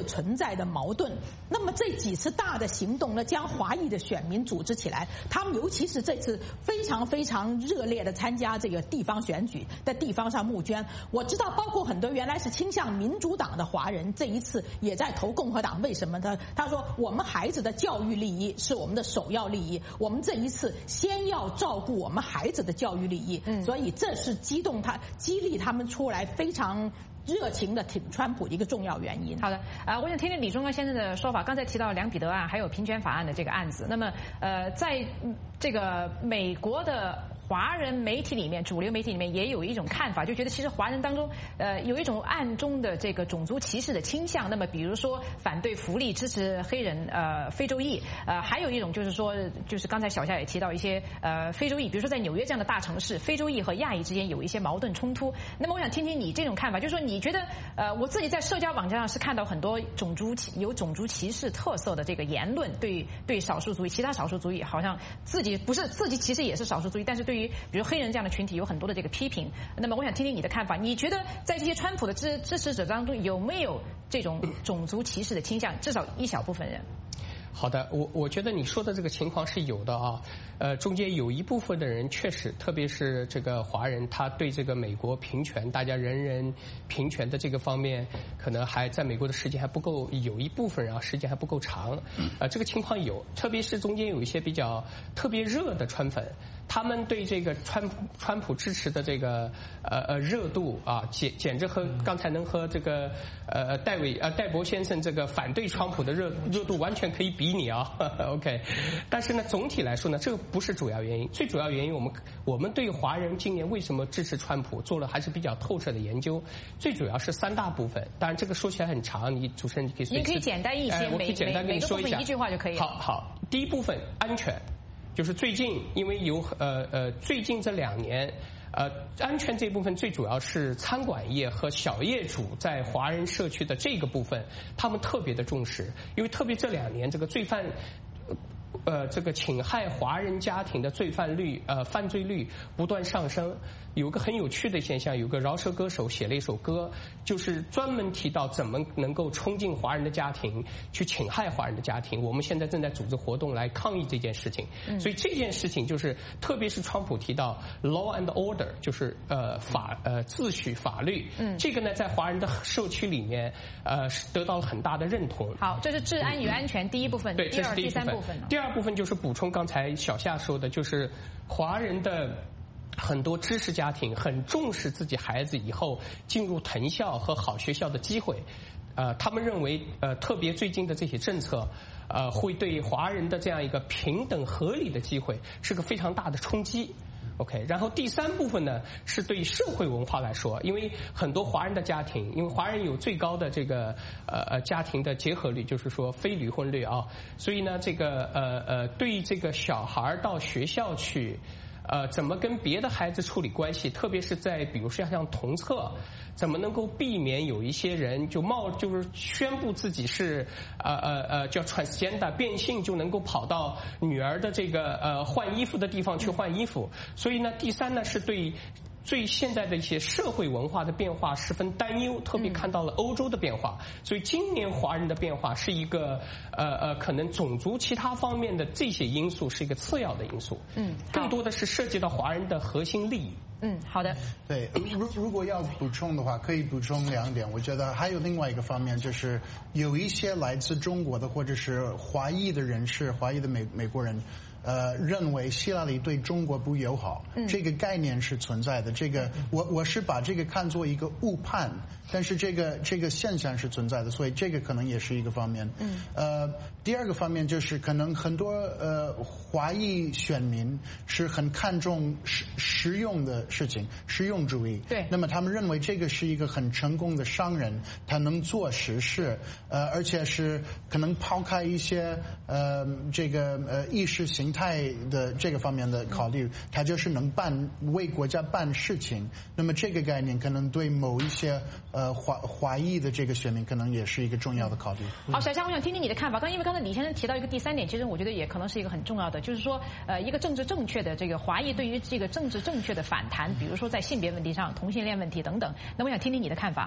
S2: 存在的矛盾。那么这几次大的行动呢，将华裔的选民组织起来，他们尤其是这次非常非常热烈的参加这个地方选举，在地方上募捐。我知道，包括很多原来是倾向民主党的华人，这一次也在投共和党。为什么呢？他说，我们孩子的教育利益是我们的首要利益，我们这一次先要照顾我们孩子的教育利益。所以这是激励他们出来非常热情的挺川普的一个重要原因。
S1: 好的，我想听听李忠刚先生的说法。刚才提到梁彼得案还有平权法案的这个案子，那么在这个美国的华人媒体里面，主流媒体里面也有一种看法，就觉得其实华人当中有一种暗中的这个种族歧视的倾向。那么比如说反对福利，支持黑人非洲裔，还有一种就是说，就是刚才小夏也提到一些非洲裔，比如说在纽约这样的大城市，非洲裔和亚裔之间有一些矛盾冲突。那么我想听听你这种看法，就是说你觉得我自己在社交网站上是看到很多有种族歧视特色的这个言论，对少数族裔，其他少数族裔好像自己其实也是少数族裔，但是对于比如黑人这样的群体有很多的这个批评。那么我想听听你的看法，你觉得在这些川普的支持者当中有没有这种种族歧视的倾向？至少一小部分人。
S5: 好的，我觉得你说的这个情况是有的啊，中间有一部分的人确实，特别是这个华人，他对这个美国平权，大家人人平权的这个方面，可能还在美国的时间还不够，有一部分人啊时间还不够长，这个情况有，特别是中间有一些比较特别热的川粉。他们对这个川普支持的这个热度啊，简直和刚才能和这个戴博先生这个反对川普的热度完全可以比拟啊。OK， 但是呢，总体来说呢，这个不是主要原因。最主要原因，我们对华人今年为什么支持川普做了还是比较透彻的研究。最主要是3大部分，当然这个说起来很长，你主持人可以随时。
S1: 你可以简单一些，
S5: 我可以简单跟你说一下，
S1: 一句话就可以了。
S5: 好，第一部分安全。就是最近，因为有最近这2年，安全这部分最主要是餐馆业和小业主在华人社区的这个部分，他们特别的重视，因为特别这2年这个罪犯。这个侵害华人家庭的犯罪率不断上升。有个很有趣的现象，有个饶舌歌手写了一首歌，就是专门提到怎么能够冲进华人的家庭，去侵害华人的家庭。我们现在正在组织活动来抗议这件事情。所以这件事情就是，特别是川普提到 law and order， 就是秩序法律。这个呢，在华人的社区里面得到了很大的认同。
S1: 好，这是治安与安全第一部分。
S5: 对，这是第一部分。
S1: 第3部分呢？
S5: 第2部分就是补充刚才小夏说的，就是华人的很多知识家庭很重视自己孩子以后进入藤校和好学校的机会，他们认为特别最近的这些政策，会对华人的这样一个平等合理的机会是个非常大的冲击。OK， 然后第3部分呢，是对社会文化来说，因为很多华人的家庭，因为华人有最高的这个家庭的结合率，就是说非离婚率啊，所以呢，这个对这个小孩到学校去。怎么跟别的孩子处理关系，特别是在比如说像同厕，怎么能够避免有一些人就是宣布自己是叫 transgender 变性，就能够跑到女儿的这个换衣服的地方去换衣服。所以呢，第3呢是对现在的一些社会文化的变化十分担忧，特别看到了欧洲的变化。所以今年华人的变化是一个可能种族其他方面的这些因素是一个次要的因素。更多的是涉及到华人的核心利益。
S1: 好的。
S4: 对，如果要补充的话，可以补充2点。我觉得还有另外一个方面，就是有一些来自中国的或者是华裔的人士，华裔的美国人。认为希拉里对中国不友好，这个概念是存在的。这个我是把这个看作一个误判，但是这个现象是存在的，所以这个可能也是一个方面。第2个方面就是可能很多华裔选民是很看重实用的事情，实用主义。
S1: 对。
S4: 那么他们认为这个是一个很成功的商人，他能做实事，而且是可能抛开一些这个意识形态的这个方面的考虑，他就是能为国家办事情。那么这个概念可能对某一些华裔的这个选民可能也是一个重要的考虑。
S1: 好，小夏，我想听听你的看法。因为刚才李先生提到一个第3点，其实我觉得也可能是一个很重要的，就是说一个政治正确的这个华裔对于这个政治正确的反弹，比如说在性别问题上、同性恋问题等等。那我想听听你的看法。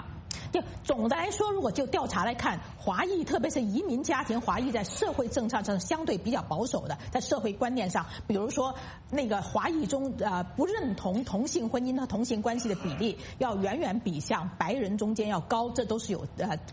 S2: 就总的来说，如果就调查来看，华裔特别是移民家庭华裔在社会政策上相对比较保守的，在社会观念上，比如说那个华裔中不认同同性婚姻和同性关系的比例要远远比像白人中间要高，这都是有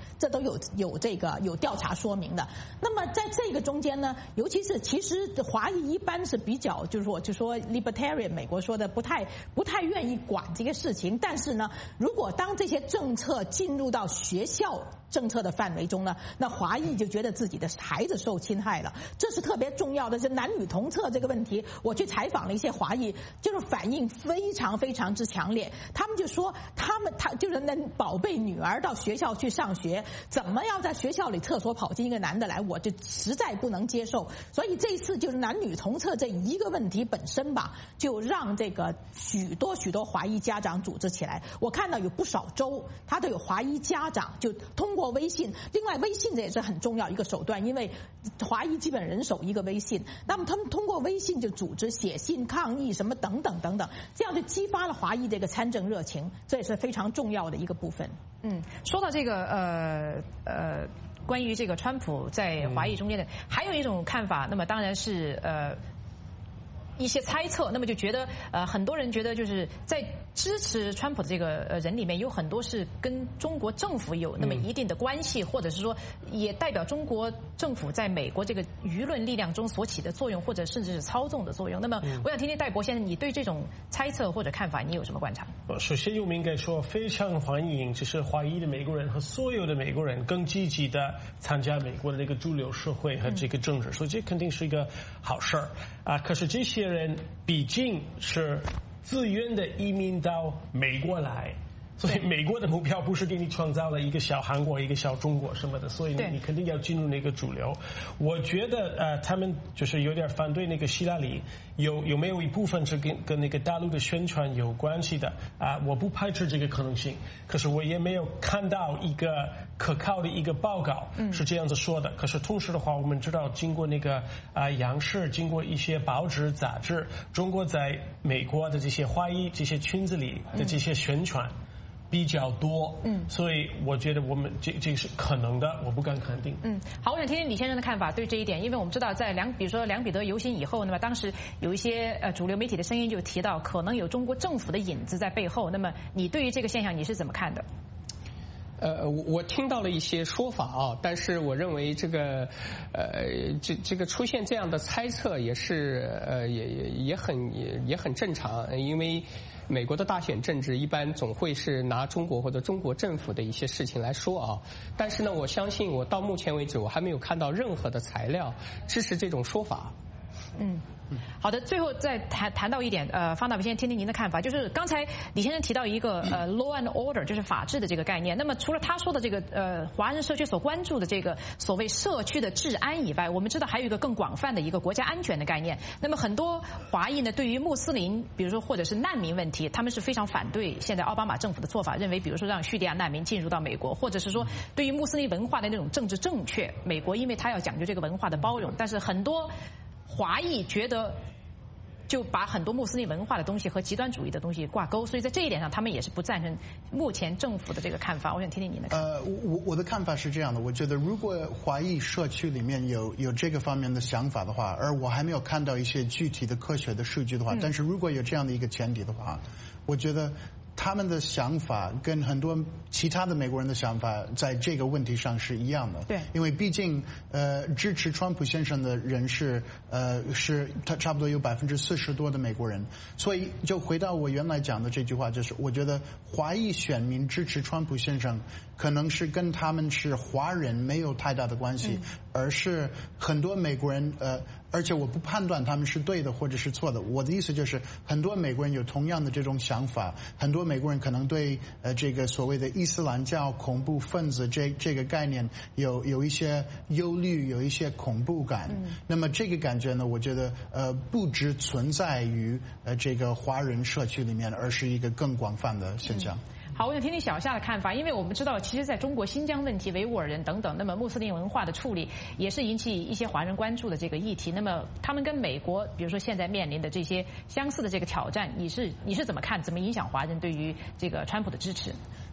S2: 调查说明的。那么在这个中间呢，尤其是其实华裔一般是比较就说 libertarian 美国说的不太愿意管这个事情，但是呢，如果当这些政策进入到学校政策的范围中呢，那华裔就觉得自己的孩子受侵害了，这是特别重要的。是男女同厕这个问题，我去采访了一些华裔，就是反应非常非常之强烈。他们就说他就是能宝贝女儿到学校去上学，怎么要在学校里厕所跑进一个男的来，我就实在不能接受。所以这一次就是男女同厕这一个问题本身吧，就让这个许多华裔家长组织起来。我看到有不少州，他都有华裔家长就通过微信，另外微信这也是很重要一个手段，因为华裔基本人手一个微信，那么他们通过微信就组织写信抗议什么等等等等，这样就激发了华裔这个参政热情，这也是非常重要的一个部分。
S1: 说到这个关于这个川普在华裔中间的，还有一种看法，那么当然是一些猜测，那么就觉得很多人觉得就是在支持川普的这个人里面有很多是跟中国政府有那么一定的关系，或者是说也代表中国政府在美国这个舆论力量中所起的作用，或者甚至是操纵的作用。那么我想听听戴博先生，你对这种猜测或者看法你有什么观察？
S3: 首先我们应该说非常欢迎就是华裔的美国人和所有的美国人更积极的参加美国的这个主流社会和这个政治，所以这肯定是一个好事儿啊。可是这些人毕竟是自愿的移民到美国来，所以美国的目标不是给你创造了一个小韩国一个小中国什么的，所以你肯定要进入那个主流。我觉得他们就是有点反对那个希拉里，有没有一部分是跟那个大陆的宣传有关系的啊？我不排斥这个可能性，可是我也没有看到一个可靠的一个报告是这样子说的。可是同时的话，我们知道经过那个央视，经过一些报纸杂志，中国在美国的这些华裔这些圈子里的这些宣传比较多，所以我觉得我们这是可能的，我不敢肯定。
S1: 好，我想听听李先生的看法对这一点，因为我们知道在比如说梁彼得游行以后，那么当时有一些主流媒体的声音就提到可能有中国政府的影子在背后，那么你对于这个现象你是怎么看的？
S5: 我听到了一些说法啊，但是我认为这个这个出现这样的猜测也是也很正常，因为美国的大选政治一般总会是拿中国或者中国政府的一些事情来说啊，但是呢，我相信我到目前为止我还没有看到任何的材料支持这种说法。
S1: 好的，最后再谈到一点，方大伟先生听听您的看法，就是刚才李先生提到一个law and order， 就是法治的这个概念。那么除了他说的这个华人社区所关注的这个所谓社区的治安以外，我们知道还有一个更广泛的一个国家安全的概念。那么很多华裔呢，对于穆斯林，比如说或者是难民问题，他们是非常反对现在奥巴马政府的做法，认为比如说让叙利亚难民进入到美国，或者是说对于穆斯林文化的那种政治正确，美国因为他要讲究这个文化的包容，但是很多华裔觉得就把很多穆斯林文化的东西和极端主义的东西挂钩，所以在这一点上他们也是不赞成目前政府的这个看法。我想听听您的看法。
S4: 我的看法是这样的，我觉得如果华裔社区里面有这个方面的想法的话，而我还没有看到一些具体的科学的数据的话，但是如果有这样的一个前提的话，我觉得他们的想法跟很多其他的美国人的想法在这个问题上是一样的。
S1: 对，
S4: 因为毕竟支持川普先生的人是他差不多有40%多的美国人，所以就回到我原来讲的这句话，就是我觉得华裔选民支持川普先生可能是跟他们是华人没有太大的关系，而是很多美国人而且我不判断他们是对的或者是错的，我的意思就是很多美国人有同样的这种想法，很多美国人可能对这个所谓的伊斯兰教恐怖分子这个概念有一些忧虑，有一些恐怖感。那么这个感觉呢，我觉得不只存在于这个华人社区里面，而是一个更广泛的现象。
S1: 好，我想听听小夏的看法，因为我们知道，其实在中国新疆问题、维吾尔人等等，那么穆斯林文化的处理也是引起一些华人关注的这个议题。那么他们跟美国，比如说现在面临的这些相似的这个挑战，你是怎么看？怎么影响华人对于这个川普的支持？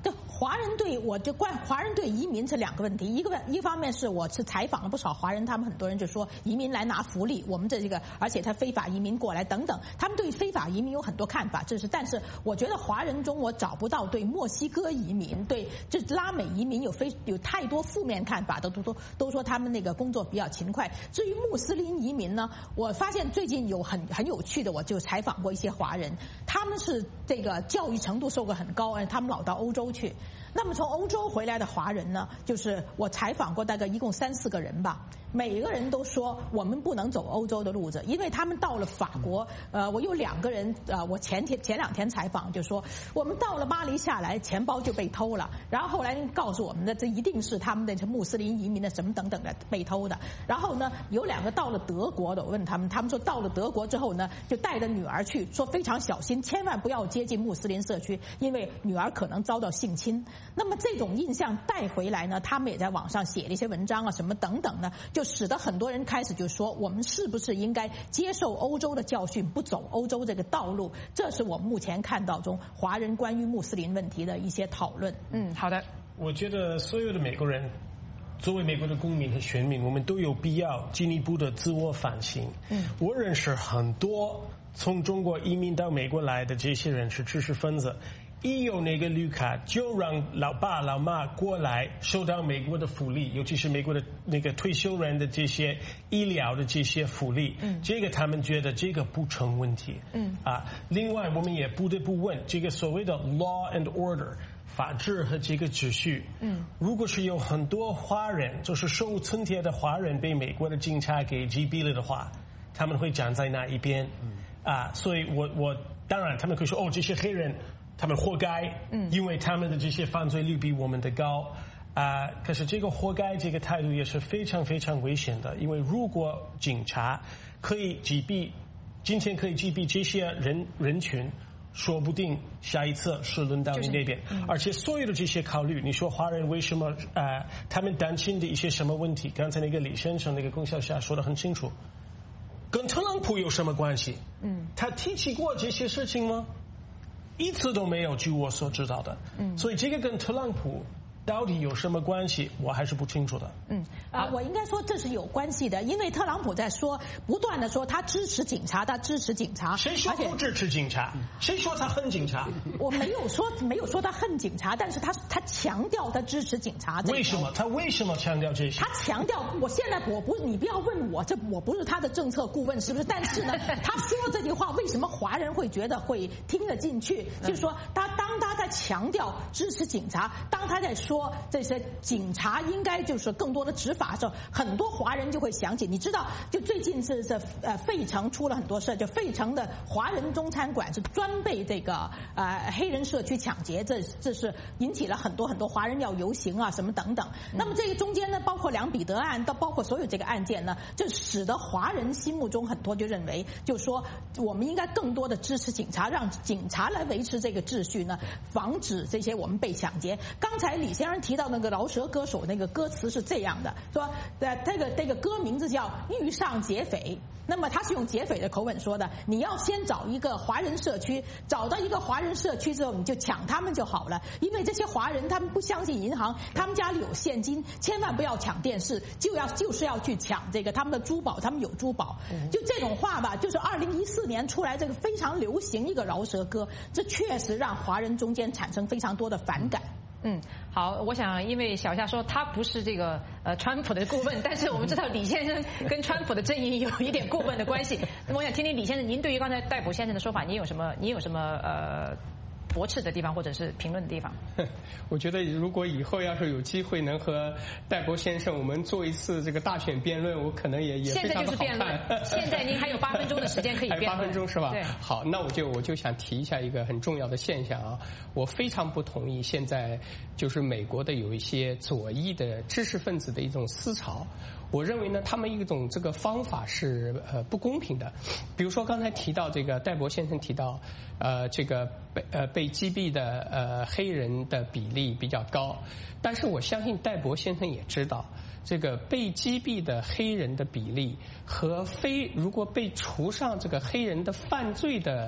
S2: 这华人对我就关华人对移民这两个问题，一方面是我是采访了不少华人，他们很多人就说移民来拿福利，我们这个而且他非法移民过来等等，他们对非法移民有很多看法，但是我觉得华人中我找不到对墨西哥移民、对这拉美移民有太多负面看法的，都说他们那个工作比较勤快。至于穆斯林移民呢，我发现最近有很有趣的，我就采访过一些华人，他们是这个教育程度受过很高，他们老到欧洲去。那么从欧洲回来的华人呢，就是我采访过大概一共3-4个人吧，每个人都说我们不能走欧洲的路子，因为他们到了法国，我有2个人，我前2天采访就说我们到了巴黎下来钱包就被偷了，然后后来告诉我们的这一定是他们的穆斯林移民的什么等等的被偷的。然后呢，有2个到了德国的，我问他们说到了德国之后呢，就带着女儿去，说非常小心，千万不要接近穆斯林社区，因为女儿可能遭到性侵。那么这种印象带回来呢，他们也在网上写了一些文章啊什么等等呢，就使得很多人开始就说我们是不是应该接受欧洲的教训，不走欧洲这个道路。这是我目前看到中华人关于穆斯林问题的一些讨论。
S1: 好的。
S3: 我觉得所有的美国人作为美国的公民和选民，我们都有必要进一步的自我反省。我认识很多从中国移民到美国来的这些人是知识分子，一有那个绿卡就让老爸老妈过来受到美国的福利，尤其是美国的那个退休人的这些医疗的这些福利，这个他们觉得这个不成问题。另外我们也不得不问这个所谓的 law and order。法治和这个秩序，如果是有很多华人，就是受津贴的华人被美国的警察给击毙了的话，他们会站在哪一边？所以我当然他们会说这些黑人他们活该，因为他们的这些犯罪率比我们的高。可是这个活该这个态度也是非常非常危险的，因为如果警察可以今天可以击毙这些人群，说不定下一次是轮到你那边。而且所有的这些考虑，你说华人为什么他们担心的一些什么问题，刚才那个李先生那个龚小霞说得很清楚，跟特朗普有什么关系？他提起过这些事情吗？一次都没有，据我所知道的。所以这个跟特朗普到底有什么关系，我还是不清楚的。
S2: 我应该说这是有关系的，因为特朗普在不断的说他支持警察，他支持警察。
S3: 谁说不支持警察？谁说他恨警察？
S2: 我没有说他恨警察，但是他强调他支持警察。
S3: 为什么？他为什么强调这些？
S2: 他强调，你不要问我，我不是他的政策顾问，是不是？但是呢，他说这句话，为什么华人会觉得会听得进去？就是说，当他在强调支持警察，当他在说这些警察应该就是更多的执法的时候，很多华人就会想起，你知道，就最近是费城出了很多事，就费城的华人中餐馆是专被这个黑人社区抢劫，这是引起了很多华人要游行啊什么等等。那么这个中间呢，包括梁彼得案，到包括所有这个案件呢，就使得华人心目中很多就认为，就说我们应该更多的支持警察，让警察来维持这个秩序呢，防止这些我们被抢劫。刚才李先生提到那个饶舌歌手那个歌词是这样的，说这个歌名字叫遇上劫匪，那么他是用劫匪的口吻说的，你要先找一个华人社区，找到一个华人社区之后你就抢他们就好了，因为这些华人他们不相信银行，他们家里有现金，千万不要抢电视，就是要去抢这个他们的珠宝，他们有珠宝。就这种话吧，就是2014年出来这个非常流行一个饶舌歌，这确实让华人中间产生非常多的反感。
S1: 好，我想因为小夏说他不是这个川普的顾问，但是我们知道李先生跟川普的阵营有一点顾问的关系。那么我想听听李先生，您对于刚才戴普先生的说法，您有什么驳斥的地方或者是评论的地方？
S5: 我觉得如果以后要是有机会能和戴博先生我们做一次这个大选辩论，我可能也非常的好看。现在就是辩论，现在您还有8分钟的时间可以辩论。还有8分钟是吧？对。好，那我就想提一下一个很重要的现象啊，我非常不同意现在就是美国的有一些左翼的知识分子的一种思潮。我认为呢，他们一种这个方法是不公平的。比如说刚才提到这个戴博先生提到，这个被击毙的黑人的比例比较高，但是我相信戴博先生也知道，这个被击毙的黑人的比例和如果被除上这个黑人的犯罪的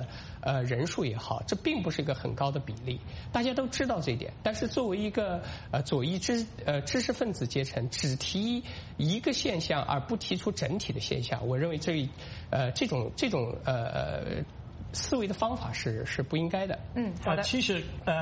S5: 人数也好，这并不是一个很高的比例，大家都知道这一点。但是作为一个左翼知识分子阶层，只提一个现象而不提出整体的现象，我认为这种思维的方法是不应该的。
S1: 好的。
S3: 其实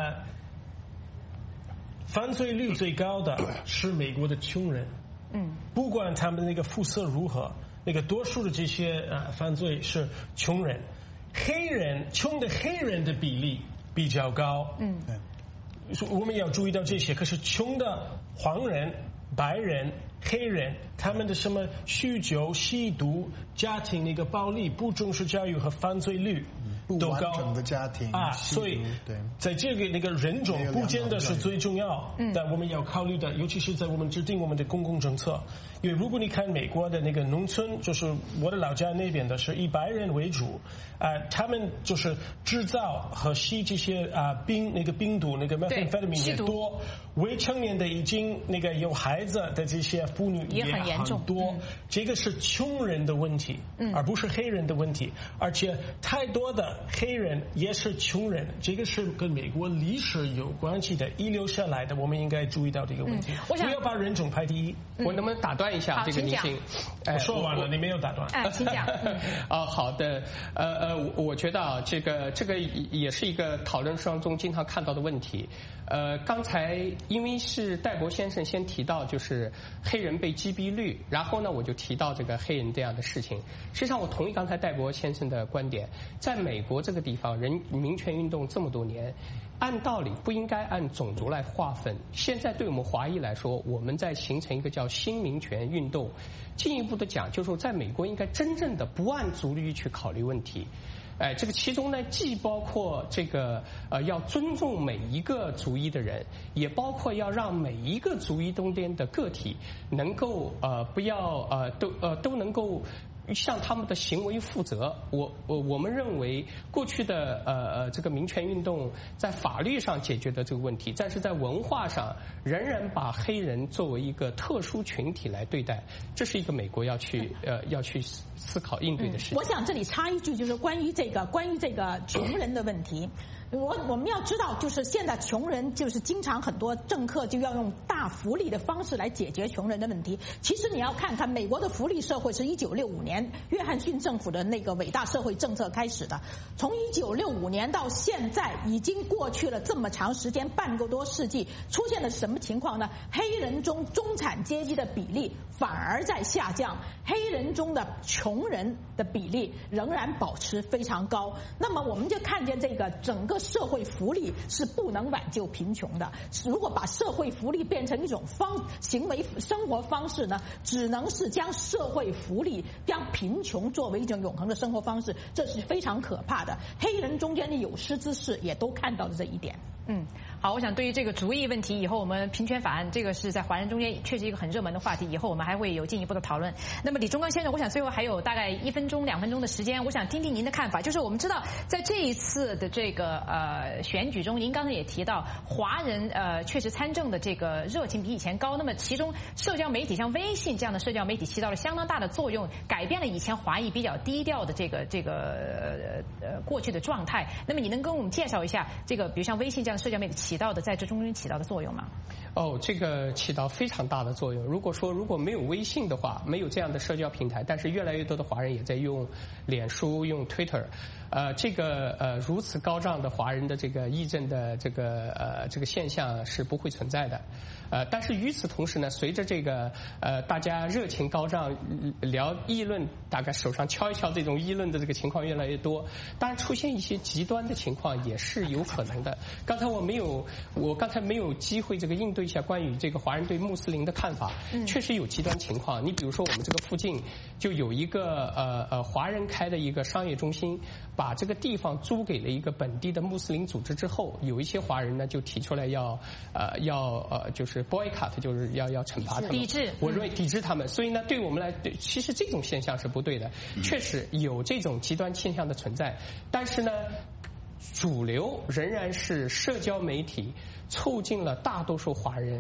S3: 犯罪率最高的是美国的穷人。不管他们那个肤色如何，那个多数的这些犯罪是穷人。穷的黑人的比例比较高。我们要注意到这些。可是穷的黄人、白人、黑人，他们的什么酗酒、吸毒、家庭那个暴力、不重视教育和犯罪率都高。
S4: 不完整的家庭
S3: 所以在这个那个人种不见得是最重要，但我们要考虑的，尤其是在我们制定我们的公共政策。因为如果你看美国的那个农村，就是我的老家那边的，是以白人为主，他们就是制造和吸这些那个病毒，那个 methamphetamine 也多，未成年的已经那个有孩子的这些妇女也很严重多。这个是穷人的问题，而不是黑人的问题。而且太多的黑人也是穷人，这个是跟美国历史有关系的，遗留下来的，我们应该注意到这个问题。不要把人种排第一。
S5: 我能不能打断一下这个明星？
S3: 我说完了，你没有打断。
S1: 请讲。
S5: 好的。我觉得这个也是一个讨论中经常看到的问题。刚才因为是戴博先生先提到就是黑人被击毙率，然后呢我就提到这个黑人这样的事情。实际上我同意刚才戴博先生的观点，在美国这个地方民权运动这么多年，按道理不应该按种族来划分。现在对我们华裔来说，我们在形成一个叫新民权运动。进一步的讲，就是说在美国应该真正的不按族裔去考虑问题。这个其中呢，既包括这个要尊重每一个族裔的人，也包括要让每一个族裔中间的个体能够不要都能够向他们的行为负责。我们认为过去的这个民权运动在法律上解决的这个问题，但是在文化上仍然把黑人作为一个特殊群体来对待，这是一个美国要去思考应对的事情。
S2: 我想这里插一句，就是关于这个穷人的问题。我们要知道，就是现在穷人就是经常很多政客就要用大福利的方式来解决穷人的问题。其实你要看看美国的福利社会是1965年约翰逊政府的那个伟大社会政策开始的，从1965年到现在已经过去了这么长时间，半个多世纪，出现了什么情况呢？黑人中中产阶级的比例反而在下降，黑人中的穷人的比例仍然保持非常高。那么我们就看见这个整个社会福利是不能挽救贫穷的。如果把社会福利变成一种行为生活方式呢，只能是将社会福利将贫穷作为一种永恒的生活方式，这是非常可怕的。黑人中间的有识之士也都看到了这一点。
S1: 好，我想对于这个族裔问题，以后我们平权法案这个是在华人中间确实一个很热门的话题，以后我们还会有进一步的讨论。那么李忠刚先生，我想最后还有大概1分钟、2分钟的时间，我想听听您的看法。就是我们知道，在这一次的这个选举中，您刚才也提到，华人确实参政的这个热情比以前高。那么其中社交媒体像微信这样的社交媒体起到了相当大的作用，改变了以前华裔比较低调的这个过去的状态。那么你能跟我们介绍一下这个，比如像微信这样的社交媒体起到的在这中间起到的作用吗？
S5: 这个起到非常大的作用。如果没有微信的话，没有这样的社交平台，但是越来越多的华人也在用脸书、用 Twitter， 这个如此高涨的华人的这个议政的这个现象是不会存在的。但是与此同时呢，随着这个大家热情高涨，议论，大概手上敲一敲这种议论的这个情况越来越多，当然出现一些极端的情况也是有可能的。我刚才没有机会这个应对一下关于这个华人对穆斯林的看法，确实有极端情况。你比如说我们这个附近就有一个华人开的一个商业中心，把这个地方租给了一个本地的穆斯林组织之后，有一些华人呢就提出来要就是 boycott， 就是要惩罚他们，
S1: 抵制。
S5: 我认为抵制他们。所以呢，对我们来，其实这种现象是不对的，确实有这种极端倾向的存在。但是呢，主流仍然是社交媒体促进了大多数华人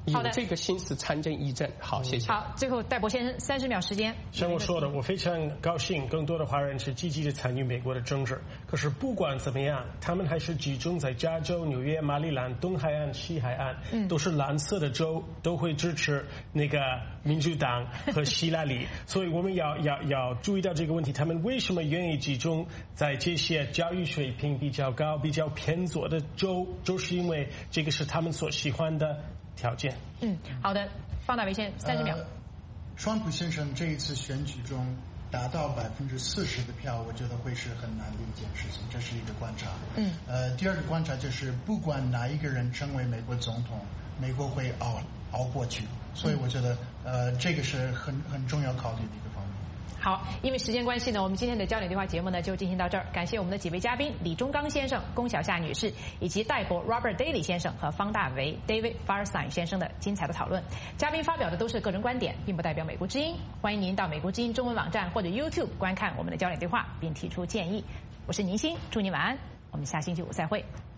S5: 有这个心思参政议政。好，谢谢。
S1: 好，最后戴博先生30秒时间。
S3: 像我说的，我非常高兴，更多的华人是积极的参与美国的政治。可是不管怎么样，他们还是集中在加州、纽约、马里兰、东海岸、西海岸，都是蓝色的州，都会支持那个民主党和希拉里。所以我们要注意到这个问题，他们为什么愿意集中在这些教育水平比较高、比较偏左的州，就是因为这个是他们所喜欢的条件。
S1: 好的，方大为先生30秒。
S4: 川普先生这一次选举中达到40%的票，我觉得会是很难的一件事情，这是一个观察。第二个观察就是不管哪一个人成为美国总统，美国会熬过去，所以我觉得这个是很重要考虑的一个方面。
S1: 好，因为时间关系呢，我们今天的焦点对话节目呢就进行到这儿。感谢我们的几位嘉宾李忠刚先生、龚小夏女士，以及戴博 Robert Daly 先生和方大为 David Firestein 先生的精彩的讨论。嘉宾发表的都是个人观点，并不代表美国之音。欢迎您到美国之音中文网站或者 YouTube 观看我们的焦点对话，并提出建议。我是宁鑫，祝您晚安，我们下星期五再会。